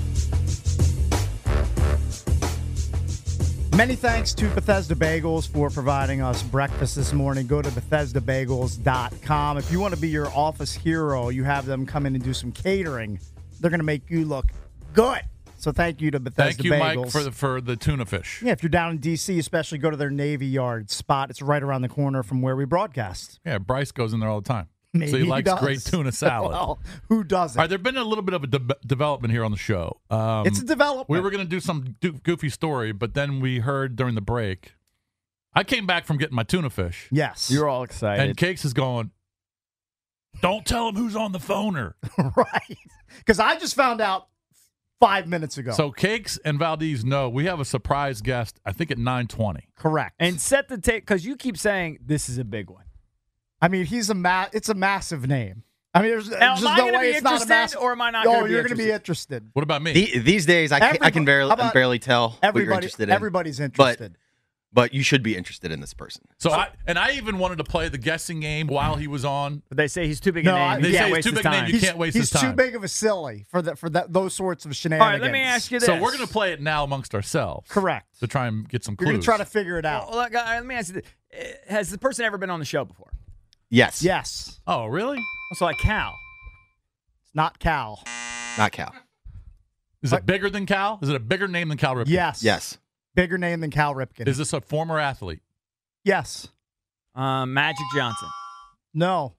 [SPEAKER 4] Many thanks to Bethesda Bagels for providing us breakfast this morning. Go to BethesdaBagels.com. If you want to be your office hero, you have them come in and do some catering. They're going to make you look good. So thank you to Bethesda Bagels.
[SPEAKER 3] Thank you, Mike, for the tuna fish.
[SPEAKER 4] Yeah, if you're down in D.C., especially go to their Navy Yard spot. It's right around the corner from where we broadcast.
[SPEAKER 3] Yeah, Bryce goes in there all the time.
[SPEAKER 4] Maybe
[SPEAKER 3] so he likes
[SPEAKER 4] does.
[SPEAKER 3] great tuna salad.
[SPEAKER 4] Well, who doesn't?
[SPEAKER 3] All right, there's been a little bit of a development here on the show.
[SPEAKER 4] It's a development.
[SPEAKER 3] We were going to do some goofy story, but then we heard during the break. I came back from getting my tuna fish.
[SPEAKER 4] Yes.
[SPEAKER 2] You're all excited.
[SPEAKER 3] And Cakes is going, don't tell him who's on the phoner.
[SPEAKER 4] Right. Because I just found out 5 minutes ago.
[SPEAKER 3] So Cakes and Valdez know we have a surprise guest, I think at 9:20.
[SPEAKER 4] Correct.
[SPEAKER 2] And set the tape, because you keep saying this is a big one.
[SPEAKER 4] I mean, it's a massive name. I mean, there's
[SPEAKER 2] now,
[SPEAKER 4] just
[SPEAKER 2] am I
[SPEAKER 4] no
[SPEAKER 2] going to
[SPEAKER 4] way
[SPEAKER 2] be
[SPEAKER 4] it's not a
[SPEAKER 2] interested,
[SPEAKER 4] massive.
[SPEAKER 2] or am I not
[SPEAKER 4] No,
[SPEAKER 2] going to be
[SPEAKER 4] you're going to be
[SPEAKER 2] interested?
[SPEAKER 4] interested.
[SPEAKER 3] What about me?
[SPEAKER 5] These days, I'm barely tell what you're interested in.
[SPEAKER 4] Everybody's interested.
[SPEAKER 5] But you should be interested in this person.
[SPEAKER 3] So I even wanted to play the guessing game while he was on.
[SPEAKER 2] But they say he's too big a name.
[SPEAKER 3] They say he's too big a name. You can't waste his time.
[SPEAKER 4] He's too big of a silly for those sorts of shenanigans.
[SPEAKER 2] All right, let me ask you this.
[SPEAKER 3] So we're going to play it now amongst ourselves.
[SPEAKER 4] Correct.
[SPEAKER 3] To try and get some clues.
[SPEAKER 4] You're going to try to figure it out.
[SPEAKER 2] Well, let me ask you this. Has the person ever been on the show before?
[SPEAKER 5] Yes.
[SPEAKER 4] Yes.
[SPEAKER 3] Oh, really?
[SPEAKER 2] So like Cal.
[SPEAKER 4] It's not Cal.
[SPEAKER 5] Not Cal.
[SPEAKER 3] Is it bigger than Cal? Is it a bigger name than Cal Ripken?
[SPEAKER 4] Yes.
[SPEAKER 5] Yes.
[SPEAKER 4] Bigger name than Cal Ripken.
[SPEAKER 3] Is this a former athlete?
[SPEAKER 4] Yes.
[SPEAKER 2] Magic Johnson.
[SPEAKER 4] No.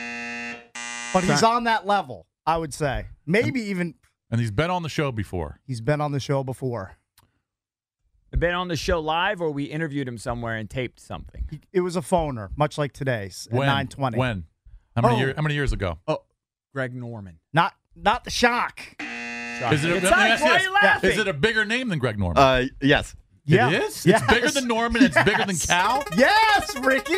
[SPEAKER 4] But he's on that level, I would say. Maybe even.
[SPEAKER 3] And he's been on the show before.
[SPEAKER 4] He's been on the show before.
[SPEAKER 2] Been on the show live, or we interviewed him somewhere and taped something?
[SPEAKER 4] It was a phoner, much like today's at 9:20.
[SPEAKER 3] When? How many years ago?
[SPEAKER 2] Oh, Greg Norman.
[SPEAKER 4] Not the Shock.
[SPEAKER 3] Is it is it a bigger name than Greg Norman?
[SPEAKER 5] Yes.
[SPEAKER 4] Yeah.
[SPEAKER 3] It is?
[SPEAKER 4] Yes.
[SPEAKER 3] It's bigger than Norman. It's bigger than Cal?
[SPEAKER 4] Yes, Ricky.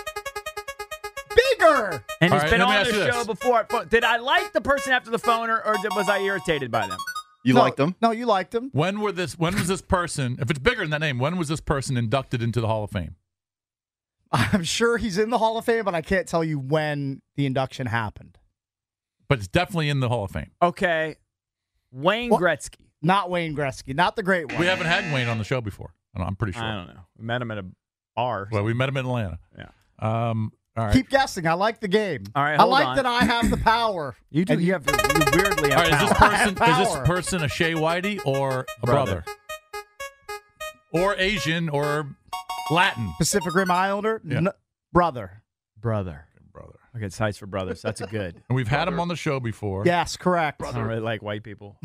[SPEAKER 4] Bigger.
[SPEAKER 2] And he's
[SPEAKER 3] All right,
[SPEAKER 2] been
[SPEAKER 3] let me
[SPEAKER 2] on
[SPEAKER 3] ask
[SPEAKER 2] the
[SPEAKER 3] you
[SPEAKER 2] show
[SPEAKER 3] this.
[SPEAKER 2] before. Did I like the person after the phone, or was I irritated by them?
[SPEAKER 5] You liked him?
[SPEAKER 4] No, you liked him.
[SPEAKER 3] When was this person, if it's bigger than that name, when was this person inducted into the Hall of Fame?
[SPEAKER 4] I'm sure he's in the Hall of Fame, but I can't tell you when the induction happened.
[SPEAKER 3] But it's definitely in the Hall of Fame.
[SPEAKER 2] Okay. Wayne Gretzky.
[SPEAKER 4] Not Wayne Gretzky. Not the great one.
[SPEAKER 3] We haven't had Wayne on the show before. I'm pretty sure.
[SPEAKER 2] I don't know. We met him at a bar.
[SPEAKER 3] Well, we met him in Atlanta.
[SPEAKER 2] Yeah.
[SPEAKER 3] All right.
[SPEAKER 4] Keep guessing. I like the game.
[SPEAKER 2] All right,
[SPEAKER 4] I
[SPEAKER 2] hold
[SPEAKER 4] like
[SPEAKER 2] on.
[SPEAKER 4] that I have the power.
[SPEAKER 2] You do. You weirdly
[SPEAKER 3] All
[SPEAKER 2] have
[SPEAKER 3] right,
[SPEAKER 2] power.
[SPEAKER 3] is this person a Shea Whitey or a brother? Or Asian or Latin?
[SPEAKER 4] Pacific Rim Islander?
[SPEAKER 3] Yeah.
[SPEAKER 4] Brother.
[SPEAKER 2] Brother. Okay, it's Heights for brothers. That's a good.
[SPEAKER 3] And we've had him on the show before.
[SPEAKER 4] Yes, correct.
[SPEAKER 2] I don't really like white people.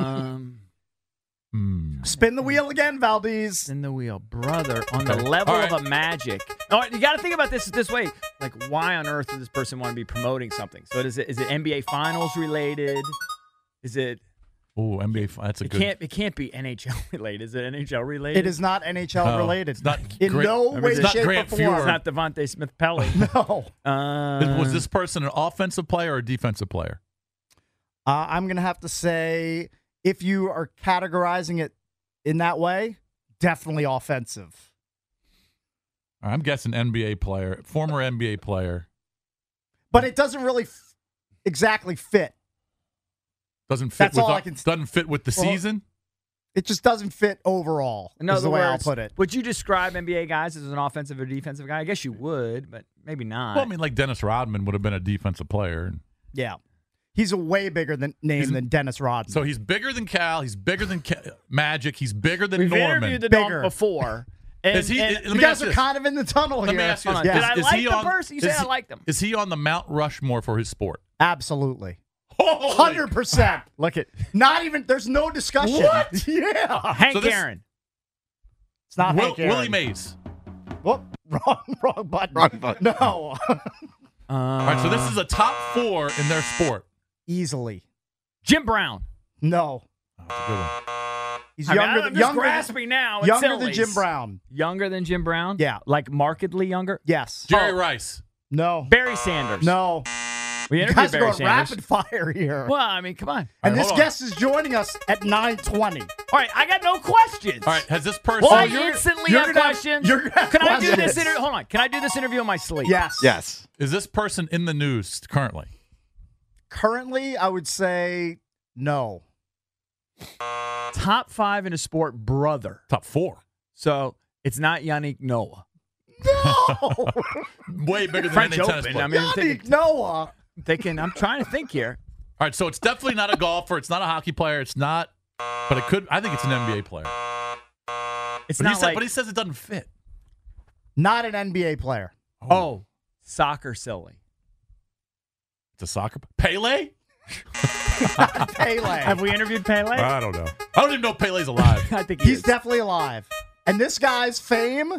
[SPEAKER 4] Spin the wheel again, Valdez.
[SPEAKER 2] Spin the wheel. Brother on the level of a Magic. All right, you got to think about this way. Like, why on earth would this person want to be promoting something? So is it NBA Finals related? Is it...
[SPEAKER 3] Oh, NBA. That's a good...
[SPEAKER 2] It can't be NHL related. Is it NHL related?
[SPEAKER 4] It is not NHL related.
[SPEAKER 3] It's not
[SPEAKER 4] in no way,
[SPEAKER 3] it's not
[SPEAKER 4] shape,
[SPEAKER 3] Grant
[SPEAKER 4] or form.
[SPEAKER 3] Fuhr.
[SPEAKER 2] It's not Devontae Smith-Pelly.
[SPEAKER 4] No.
[SPEAKER 3] Was this person an offensive player or a defensive player?
[SPEAKER 4] I'm going to have to say if you are categorizing it in that way, definitely offensive.
[SPEAKER 3] I'm guessing NBA player, former NBA player.
[SPEAKER 4] But it doesn't really exactly fit.
[SPEAKER 3] Doesn't fit.
[SPEAKER 4] That's
[SPEAKER 3] with
[SPEAKER 4] all I can.
[SPEAKER 3] Doesn't fit with the season.
[SPEAKER 4] It just doesn't fit overall.
[SPEAKER 2] In
[SPEAKER 4] is
[SPEAKER 2] other
[SPEAKER 4] the way
[SPEAKER 2] words,
[SPEAKER 4] I'll put it.
[SPEAKER 2] Would you describe NBA guys as an offensive or defensive guy? I guess you would, but maybe not.
[SPEAKER 3] Well, I mean, like Dennis Rodman would have been a defensive player.
[SPEAKER 4] Yeah. He's a way bigger name than Dennis Rodman.
[SPEAKER 3] So he's bigger than Cal. He's bigger than Magic. He's bigger than
[SPEAKER 2] We've
[SPEAKER 3] Norman.
[SPEAKER 2] interviewed the
[SPEAKER 4] Bigger.
[SPEAKER 2] dog before. And,
[SPEAKER 4] you guys are kind of in the tunnel
[SPEAKER 3] Let
[SPEAKER 4] here.
[SPEAKER 3] me ask you this.
[SPEAKER 2] Did I like the person? You say I liked him.
[SPEAKER 3] Is he on the Mount Rushmore for his sport?
[SPEAKER 4] Absolutely.
[SPEAKER 3] Holy
[SPEAKER 4] 100%. Look at not even. There's no discussion.
[SPEAKER 3] What?
[SPEAKER 4] Yeah.
[SPEAKER 2] Hank Aaron.
[SPEAKER 4] It's not Hank Aaron.
[SPEAKER 3] Willie Mays.
[SPEAKER 4] Whoop. Wrong button.
[SPEAKER 5] Wrong button.
[SPEAKER 4] No.
[SPEAKER 3] All right, so this is a top 4 in their sport.
[SPEAKER 4] Easily.
[SPEAKER 2] Jim Brown.
[SPEAKER 4] No.
[SPEAKER 3] Oh, that's a good one.
[SPEAKER 4] He's
[SPEAKER 2] I mean,
[SPEAKER 4] younger
[SPEAKER 2] I'm
[SPEAKER 4] than
[SPEAKER 2] just
[SPEAKER 4] younger.
[SPEAKER 2] grasping now. It's
[SPEAKER 4] Younger than
[SPEAKER 2] Sillies.
[SPEAKER 4] Jim Brown.
[SPEAKER 2] Younger than Jim Brown?
[SPEAKER 4] Yeah.
[SPEAKER 2] Like markedly younger?
[SPEAKER 4] Yes.
[SPEAKER 3] Jerry Rice.
[SPEAKER 4] No.
[SPEAKER 2] Barry Sanders.
[SPEAKER 4] No.
[SPEAKER 2] We
[SPEAKER 4] You
[SPEAKER 2] interviewed
[SPEAKER 4] guys are
[SPEAKER 2] Barry
[SPEAKER 4] going
[SPEAKER 2] Sanders.
[SPEAKER 4] rapid fire here.
[SPEAKER 2] Well, I mean, come on.
[SPEAKER 4] And
[SPEAKER 3] All right,
[SPEAKER 4] this
[SPEAKER 3] hold on.
[SPEAKER 4] guest is joining us at 9:20.
[SPEAKER 2] All right, I got no questions.
[SPEAKER 3] All right, has this person?
[SPEAKER 2] Well, I
[SPEAKER 4] you're-
[SPEAKER 2] instantly
[SPEAKER 4] you're
[SPEAKER 2] have
[SPEAKER 4] gonna have-
[SPEAKER 2] questions.
[SPEAKER 4] you're gonna have
[SPEAKER 2] Can I do this
[SPEAKER 4] questions.
[SPEAKER 2] interview? Hold on. Can I do this interview in my sleep?
[SPEAKER 4] Yes.
[SPEAKER 5] Yes.
[SPEAKER 3] Is this person in the news currently?
[SPEAKER 4] Currently, I would say no.
[SPEAKER 2] Top 5 in a sport, brother.
[SPEAKER 3] Top 4.
[SPEAKER 2] So it's not Yannick Noah.
[SPEAKER 4] No.
[SPEAKER 3] Way bigger than
[SPEAKER 2] French
[SPEAKER 3] any tennis
[SPEAKER 2] Open.
[SPEAKER 3] player.
[SPEAKER 2] I mean, I'm
[SPEAKER 4] Yannick Noah.
[SPEAKER 2] thinking, I'm trying to think here.
[SPEAKER 3] All right, so it's definitely not a golfer. It's not a hockey player. It's not, but it could. I think it's an NBA player.
[SPEAKER 2] It's
[SPEAKER 3] But
[SPEAKER 2] not like,
[SPEAKER 3] but he says it doesn't fit.
[SPEAKER 4] Not an NBA player.
[SPEAKER 2] oh, soccer silly.
[SPEAKER 3] It's a soccer. Pele?
[SPEAKER 4] Pele.
[SPEAKER 2] Have we interviewed Pele?
[SPEAKER 3] I don't know. I don't even know if Pele's alive.
[SPEAKER 2] I think he
[SPEAKER 4] He's
[SPEAKER 2] is.
[SPEAKER 4] definitely alive. And this guy's fame,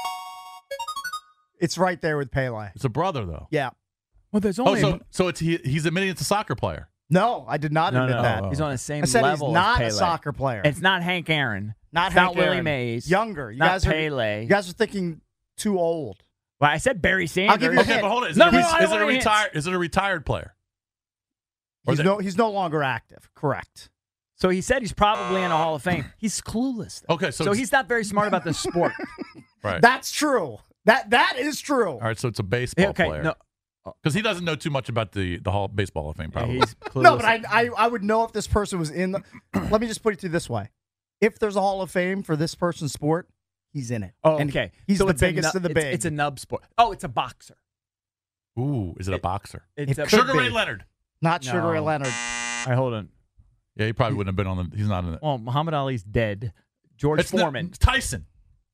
[SPEAKER 4] it's right there with Pele.
[SPEAKER 3] It's a brother though.
[SPEAKER 4] Yeah.
[SPEAKER 2] Well, there's
[SPEAKER 3] Oh, so it's he's admitting it's a soccer player.
[SPEAKER 4] No, I did not
[SPEAKER 2] no,
[SPEAKER 4] admit
[SPEAKER 2] no.
[SPEAKER 4] that.
[SPEAKER 2] He's on the same
[SPEAKER 4] I said
[SPEAKER 2] level
[SPEAKER 4] he's not
[SPEAKER 2] as
[SPEAKER 4] a
[SPEAKER 2] Pele.
[SPEAKER 4] soccer player.
[SPEAKER 2] It's not Hank Aaron.
[SPEAKER 4] not
[SPEAKER 2] it's
[SPEAKER 4] Hank
[SPEAKER 2] not Willie
[SPEAKER 4] Aaron.
[SPEAKER 2] Mays.
[SPEAKER 4] Younger. You
[SPEAKER 2] Not
[SPEAKER 4] guys
[SPEAKER 2] Pele.
[SPEAKER 4] You guys are thinking too old.
[SPEAKER 2] Well, I said Barry Sanders.
[SPEAKER 4] I'll give you a
[SPEAKER 3] Okay,
[SPEAKER 4] hint.
[SPEAKER 3] but hold on. Is
[SPEAKER 2] No,
[SPEAKER 3] it,
[SPEAKER 2] no,
[SPEAKER 3] is
[SPEAKER 2] I
[SPEAKER 3] it
[SPEAKER 2] want
[SPEAKER 3] a
[SPEAKER 2] hints.
[SPEAKER 3] retired? Is it a retired player? Or
[SPEAKER 4] He's no longer active. Correct.
[SPEAKER 2] So he said he's probably in a Hall of Fame. He's clueless. Though.
[SPEAKER 3] Okay, so
[SPEAKER 2] so
[SPEAKER 3] it's-
[SPEAKER 2] he's not very smart about the sport.
[SPEAKER 3] Right.
[SPEAKER 4] That's true. That is true.
[SPEAKER 3] All right, so it's a baseball
[SPEAKER 2] Okay,
[SPEAKER 3] player.
[SPEAKER 2] no.
[SPEAKER 3] Because he doesn't know too much about the Baseball of Fame, probably.
[SPEAKER 2] He's clueless.
[SPEAKER 4] No, but I would know if this person was in the. Let me just put it to you this way: if there's a Hall of Fame for this person's sport, he's in it.
[SPEAKER 2] Oh,
[SPEAKER 4] And
[SPEAKER 2] okay.
[SPEAKER 4] He's
[SPEAKER 2] so
[SPEAKER 4] the
[SPEAKER 2] it's a
[SPEAKER 4] biggest
[SPEAKER 2] nu-
[SPEAKER 4] of the
[SPEAKER 2] it's-
[SPEAKER 4] big.
[SPEAKER 2] It's a nub sport. Oh, it's a boxer.
[SPEAKER 3] Ooh, is it a boxer?
[SPEAKER 2] It's
[SPEAKER 4] It
[SPEAKER 2] a
[SPEAKER 4] could
[SPEAKER 3] Sugar Ray
[SPEAKER 4] be.
[SPEAKER 3] Leonard.
[SPEAKER 4] Not
[SPEAKER 2] No.
[SPEAKER 4] Sugar Ray Leonard.
[SPEAKER 2] All right, hold on.
[SPEAKER 3] Yeah, he probably wouldn't have been on the. He's not in it.
[SPEAKER 2] Well, Muhammad Ali's dead. George
[SPEAKER 3] It's
[SPEAKER 2] Foreman.
[SPEAKER 3] Tyson.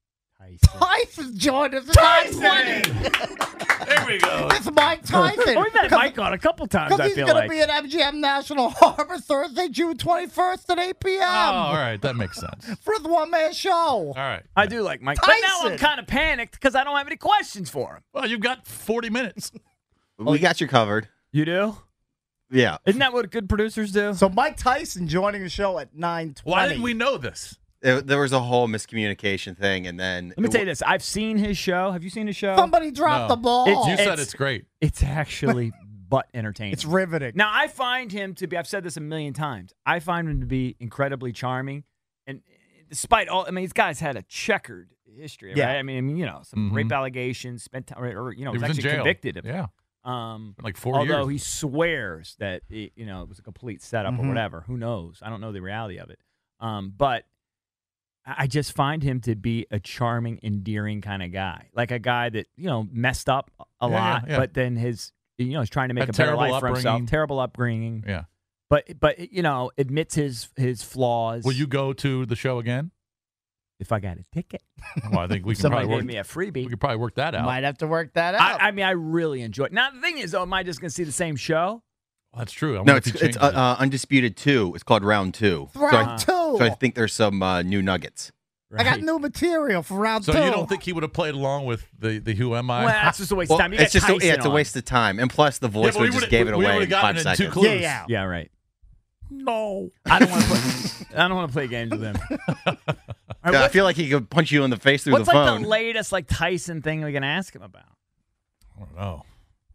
[SPEAKER 4] Tyson joined us. Tyson.
[SPEAKER 3] There we go.
[SPEAKER 4] It's Mike Tyson.
[SPEAKER 2] Oh, we've had Mike on a couple times,
[SPEAKER 4] Because
[SPEAKER 2] I
[SPEAKER 4] he's
[SPEAKER 2] feel
[SPEAKER 4] going
[SPEAKER 2] like.
[SPEAKER 4] to be at MGM National Harbor Thursday, June 21st at 8 p.m.
[SPEAKER 3] Oh, all right, that makes sense.
[SPEAKER 4] For the one-man show.
[SPEAKER 3] All right.
[SPEAKER 2] I do like Mike. But now I'm
[SPEAKER 4] Tyson.
[SPEAKER 2] kind of panicked because I don't have any questions for him.
[SPEAKER 3] Well, you've got 40 minutes.
[SPEAKER 5] We got you covered.
[SPEAKER 2] You do?
[SPEAKER 5] Yeah.
[SPEAKER 2] Isn't that what good producers do?
[SPEAKER 4] So Mike Tyson joining the show at 9:20.
[SPEAKER 3] Why didn't we know this?
[SPEAKER 5] There was a whole miscommunication thing, and then
[SPEAKER 2] Let me tell you this. I've seen his show. Have you seen his show?
[SPEAKER 4] Somebody dropped
[SPEAKER 3] No.
[SPEAKER 4] the ball.
[SPEAKER 3] You said it's great.
[SPEAKER 2] It's actually butt entertaining.
[SPEAKER 4] It's riveting.
[SPEAKER 2] Now, I find him to be, I've said this a million times, I find him to be incredibly charming. And despite all, I mean, these guys had a checkered history,
[SPEAKER 4] Yeah.
[SPEAKER 2] right? I mean, you know, some rape allegations, spent time, or you know,
[SPEAKER 3] He
[SPEAKER 2] was
[SPEAKER 3] was in
[SPEAKER 2] actually
[SPEAKER 3] jail.
[SPEAKER 2] convicted of it.
[SPEAKER 3] Yeah. Like 4
[SPEAKER 2] although
[SPEAKER 3] years.
[SPEAKER 2] he swears that, it was a complete setup
[SPEAKER 4] Mm-hmm.
[SPEAKER 2] or whatever. Who knows? I don't know the reality of it. But I just find him to be a charming, endearing kind of guy. Like a guy that, messed up a
[SPEAKER 3] Yeah,
[SPEAKER 2] lot,
[SPEAKER 3] yeah.
[SPEAKER 2] but then he's trying to make
[SPEAKER 3] Had
[SPEAKER 2] a better
[SPEAKER 3] terrible
[SPEAKER 2] life for himself.
[SPEAKER 3] upbringing.
[SPEAKER 2] Terrible upbringing.
[SPEAKER 3] Yeah.
[SPEAKER 2] But admits his flaws.
[SPEAKER 3] Will you go to the show again?
[SPEAKER 2] If I got a ticket.
[SPEAKER 3] Well, I think we can
[SPEAKER 2] Somebody
[SPEAKER 3] probably
[SPEAKER 2] gave me a freebie.
[SPEAKER 3] we could probably work that out.
[SPEAKER 4] Might have to work that out.
[SPEAKER 2] I mean, I really enjoy it. Now, the thing is, though, am I just going to see the same show?
[SPEAKER 3] Well, that's true. I
[SPEAKER 5] no,
[SPEAKER 3] wonder
[SPEAKER 5] it's
[SPEAKER 3] if he
[SPEAKER 5] it's
[SPEAKER 3] changes it.
[SPEAKER 5] Undisputed 2. It's called Round 2.
[SPEAKER 4] Round 2.
[SPEAKER 5] So I think there's some new nuggets.
[SPEAKER 4] I got new material for round
[SPEAKER 3] So
[SPEAKER 4] 2.
[SPEAKER 3] you don't think he would have played along with the Who Am I?
[SPEAKER 2] Well, that's just a waste
[SPEAKER 5] Well,
[SPEAKER 2] of time. You
[SPEAKER 5] it's
[SPEAKER 2] got
[SPEAKER 5] just
[SPEAKER 2] Tyson
[SPEAKER 5] it's a
[SPEAKER 2] on.
[SPEAKER 5] waste of time, and plus the voice
[SPEAKER 3] but we
[SPEAKER 5] would just
[SPEAKER 3] would've-
[SPEAKER 5] gave it
[SPEAKER 3] we
[SPEAKER 5] away
[SPEAKER 3] would've
[SPEAKER 5] in
[SPEAKER 3] gotten
[SPEAKER 5] 5
[SPEAKER 3] it in 2
[SPEAKER 5] seconds.
[SPEAKER 3] clues.
[SPEAKER 4] Yeah.
[SPEAKER 2] Yeah, right.
[SPEAKER 3] No.
[SPEAKER 2] I don't want to play. I don't want to play games with him. All right,
[SPEAKER 5] Yeah, I feel like he could punch you in the face through
[SPEAKER 2] what's
[SPEAKER 5] the
[SPEAKER 2] like
[SPEAKER 5] phone.
[SPEAKER 2] the latest Tyson thing we can ask him about?
[SPEAKER 3] I don't know.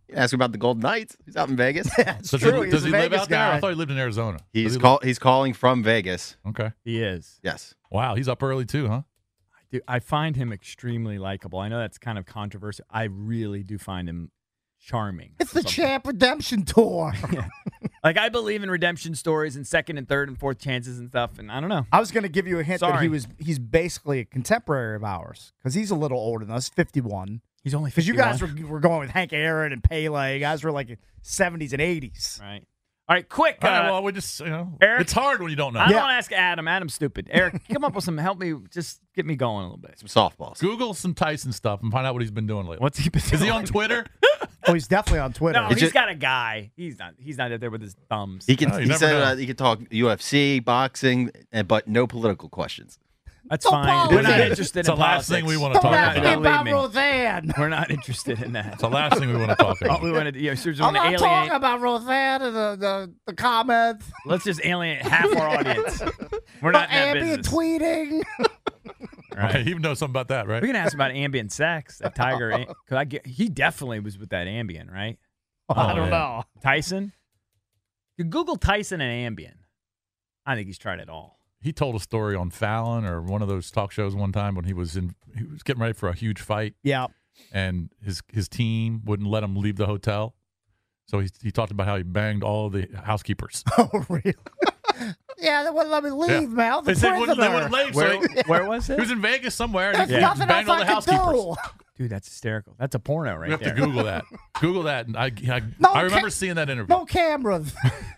[SPEAKER 5] Ask about the Golden Knights. He's out in Vegas.
[SPEAKER 3] Does he live out there? I thought he lived in Arizona.
[SPEAKER 5] He's calling from Vegas.
[SPEAKER 3] Okay.
[SPEAKER 2] He is.
[SPEAKER 5] Yes.
[SPEAKER 3] Wow, he's up early too, huh?
[SPEAKER 2] I find him extremely likable. I know that's kind of controversial. I really do find him charming.
[SPEAKER 4] It's the Champ Redemption Tour.
[SPEAKER 2] Yeah. Like, I believe in redemption stories and second and third and fourth chances and stuff, and I don't know.
[SPEAKER 4] I was going to give you a hint that he's basically a contemporary of ours because he's a little older than us, 51.
[SPEAKER 2] He's only 51.
[SPEAKER 4] Because you guys were going with Hank Aaron and Pele. You guys were like 70s and 80s.
[SPEAKER 2] Right. All right, quick.
[SPEAKER 3] Well, we just, Eric, it's hard when you don't know.
[SPEAKER 2] I don't ask Adam. Adam's stupid. Eric, come up with some, help me, just get me going a little bit.
[SPEAKER 5] Some softballs.
[SPEAKER 3] Google some Tyson stuff and find out what he's been doing lately.
[SPEAKER 2] What's he been doing?
[SPEAKER 3] Is he on Twitter?
[SPEAKER 4] Oh, he's definitely on Twitter.
[SPEAKER 2] No, he's got a guy. He's not out there with his thumbs.
[SPEAKER 5] He can. He said he can talk UFC, boxing, but no political questions.
[SPEAKER 2] That's fine. We're not interested
[SPEAKER 3] it's
[SPEAKER 2] in
[SPEAKER 3] the last thing we want to talk
[SPEAKER 4] about Roseanne.
[SPEAKER 2] We're not interested in that.
[SPEAKER 3] It's the last thing we want to talk about.
[SPEAKER 2] We want to,
[SPEAKER 4] I'm not talking about Roseanne and the comments.
[SPEAKER 2] Let's just alienate half our audience. We're not in that
[SPEAKER 4] ambient
[SPEAKER 2] business.
[SPEAKER 4] tweeting.
[SPEAKER 3] Right. You know something about that, right?
[SPEAKER 2] We're gonna ask about ambient sex. That Tiger, he definitely was with that Ambien, right?
[SPEAKER 4] I don't know.
[SPEAKER 2] Tyson. You Google Tyson and Ambien. I think he's tried it all.
[SPEAKER 3] He told a story on Fallon or one of those talk shows one time when he was getting ready for a huge fight.
[SPEAKER 4] Yeah.
[SPEAKER 3] And his team wouldn't let him leave the hotel. So he talked about how he banged all the housekeepers.
[SPEAKER 4] Oh, really? Yeah, they wouldn't let me leave, man.
[SPEAKER 3] They wouldn't leave.
[SPEAKER 2] Where was it?
[SPEAKER 3] He was in Vegas somewhere. And
[SPEAKER 4] There's nothing
[SPEAKER 3] banged all
[SPEAKER 4] else
[SPEAKER 3] the
[SPEAKER 4] I can
[SPEAKER 3] housekeepers.
[SPEAKER 4] do.
[SPEAKER 2] Dude, that's hysterical. That's a porno right there.
[SPEAKER 3] You have to Google that. Google that. And I remember seeing that interview.
[SPEAKER 4] No cameras.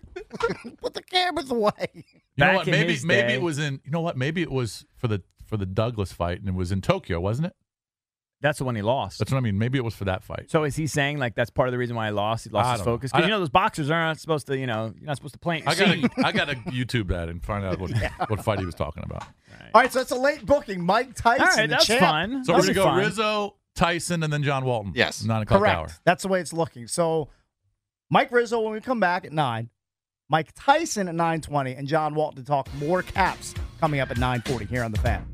[SPEAKER 4] Put the cameras away.
[SPEAKER 3] You know what? Maybe it was in. You know what? Maybe it was for the Douglas fight, and it was in Tokyo, wasn't it?
[SPEAKER 2] That's the one he lost.
[SPEAKER 3] That's what I mean. Maybe it was for that fight.
[SPEAKER 2] So is he saying like that's part of the reason why he lost? He lost his focus because those boxers aren't supposed to. You're not supposed to play.
[SPEAKER 3] I got to YouTube that and find out what fight he was talking about.
[SPEAKER 4] All right, so it's a late booking. Mike Tyson.
[SPEAKER 2] All right, that's fun.
[SPEAKER 3] So we're gonna go Rizzo, Tyson, and then John Walton.
[SPEAKER 5] Yes,
[SPEAKER 3] 9 o'clock
[SPEAKER 4] Correct.
[SPEAKER 3] hour.
[SPEAKER 4] That's the way it's looking. So Mike Rizzo when we come back at 9. Mike Tyson at 9:20, and John Walton to talk more Caps coming up at 9:40 here on The Fan.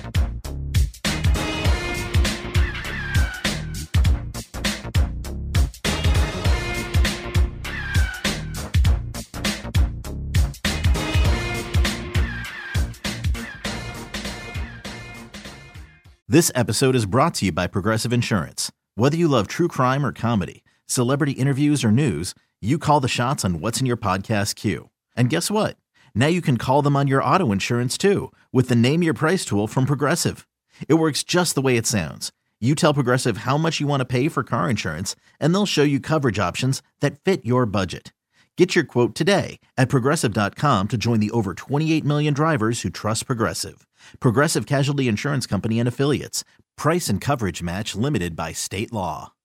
[SPEAKER 13] This episode is brought to you by Progressive Insurance. Whether you love true crime or comedy, celebrity interviews or news, you call the shots on what's in your podcast queue. And guess what? Now you can call them on your auto insurance too with the Name Your Price tool from Progressive. It works just the way it sounds. You tell Progressive how much you want to pay for car insurance, and they'll show you coverage options that fit your budget. Get your quote today at Progressive.com to join the over 28 million drivers who trust Progressive. Progressive Casualty Insurance Company and Affiliates. Price and coverage match limited by state law.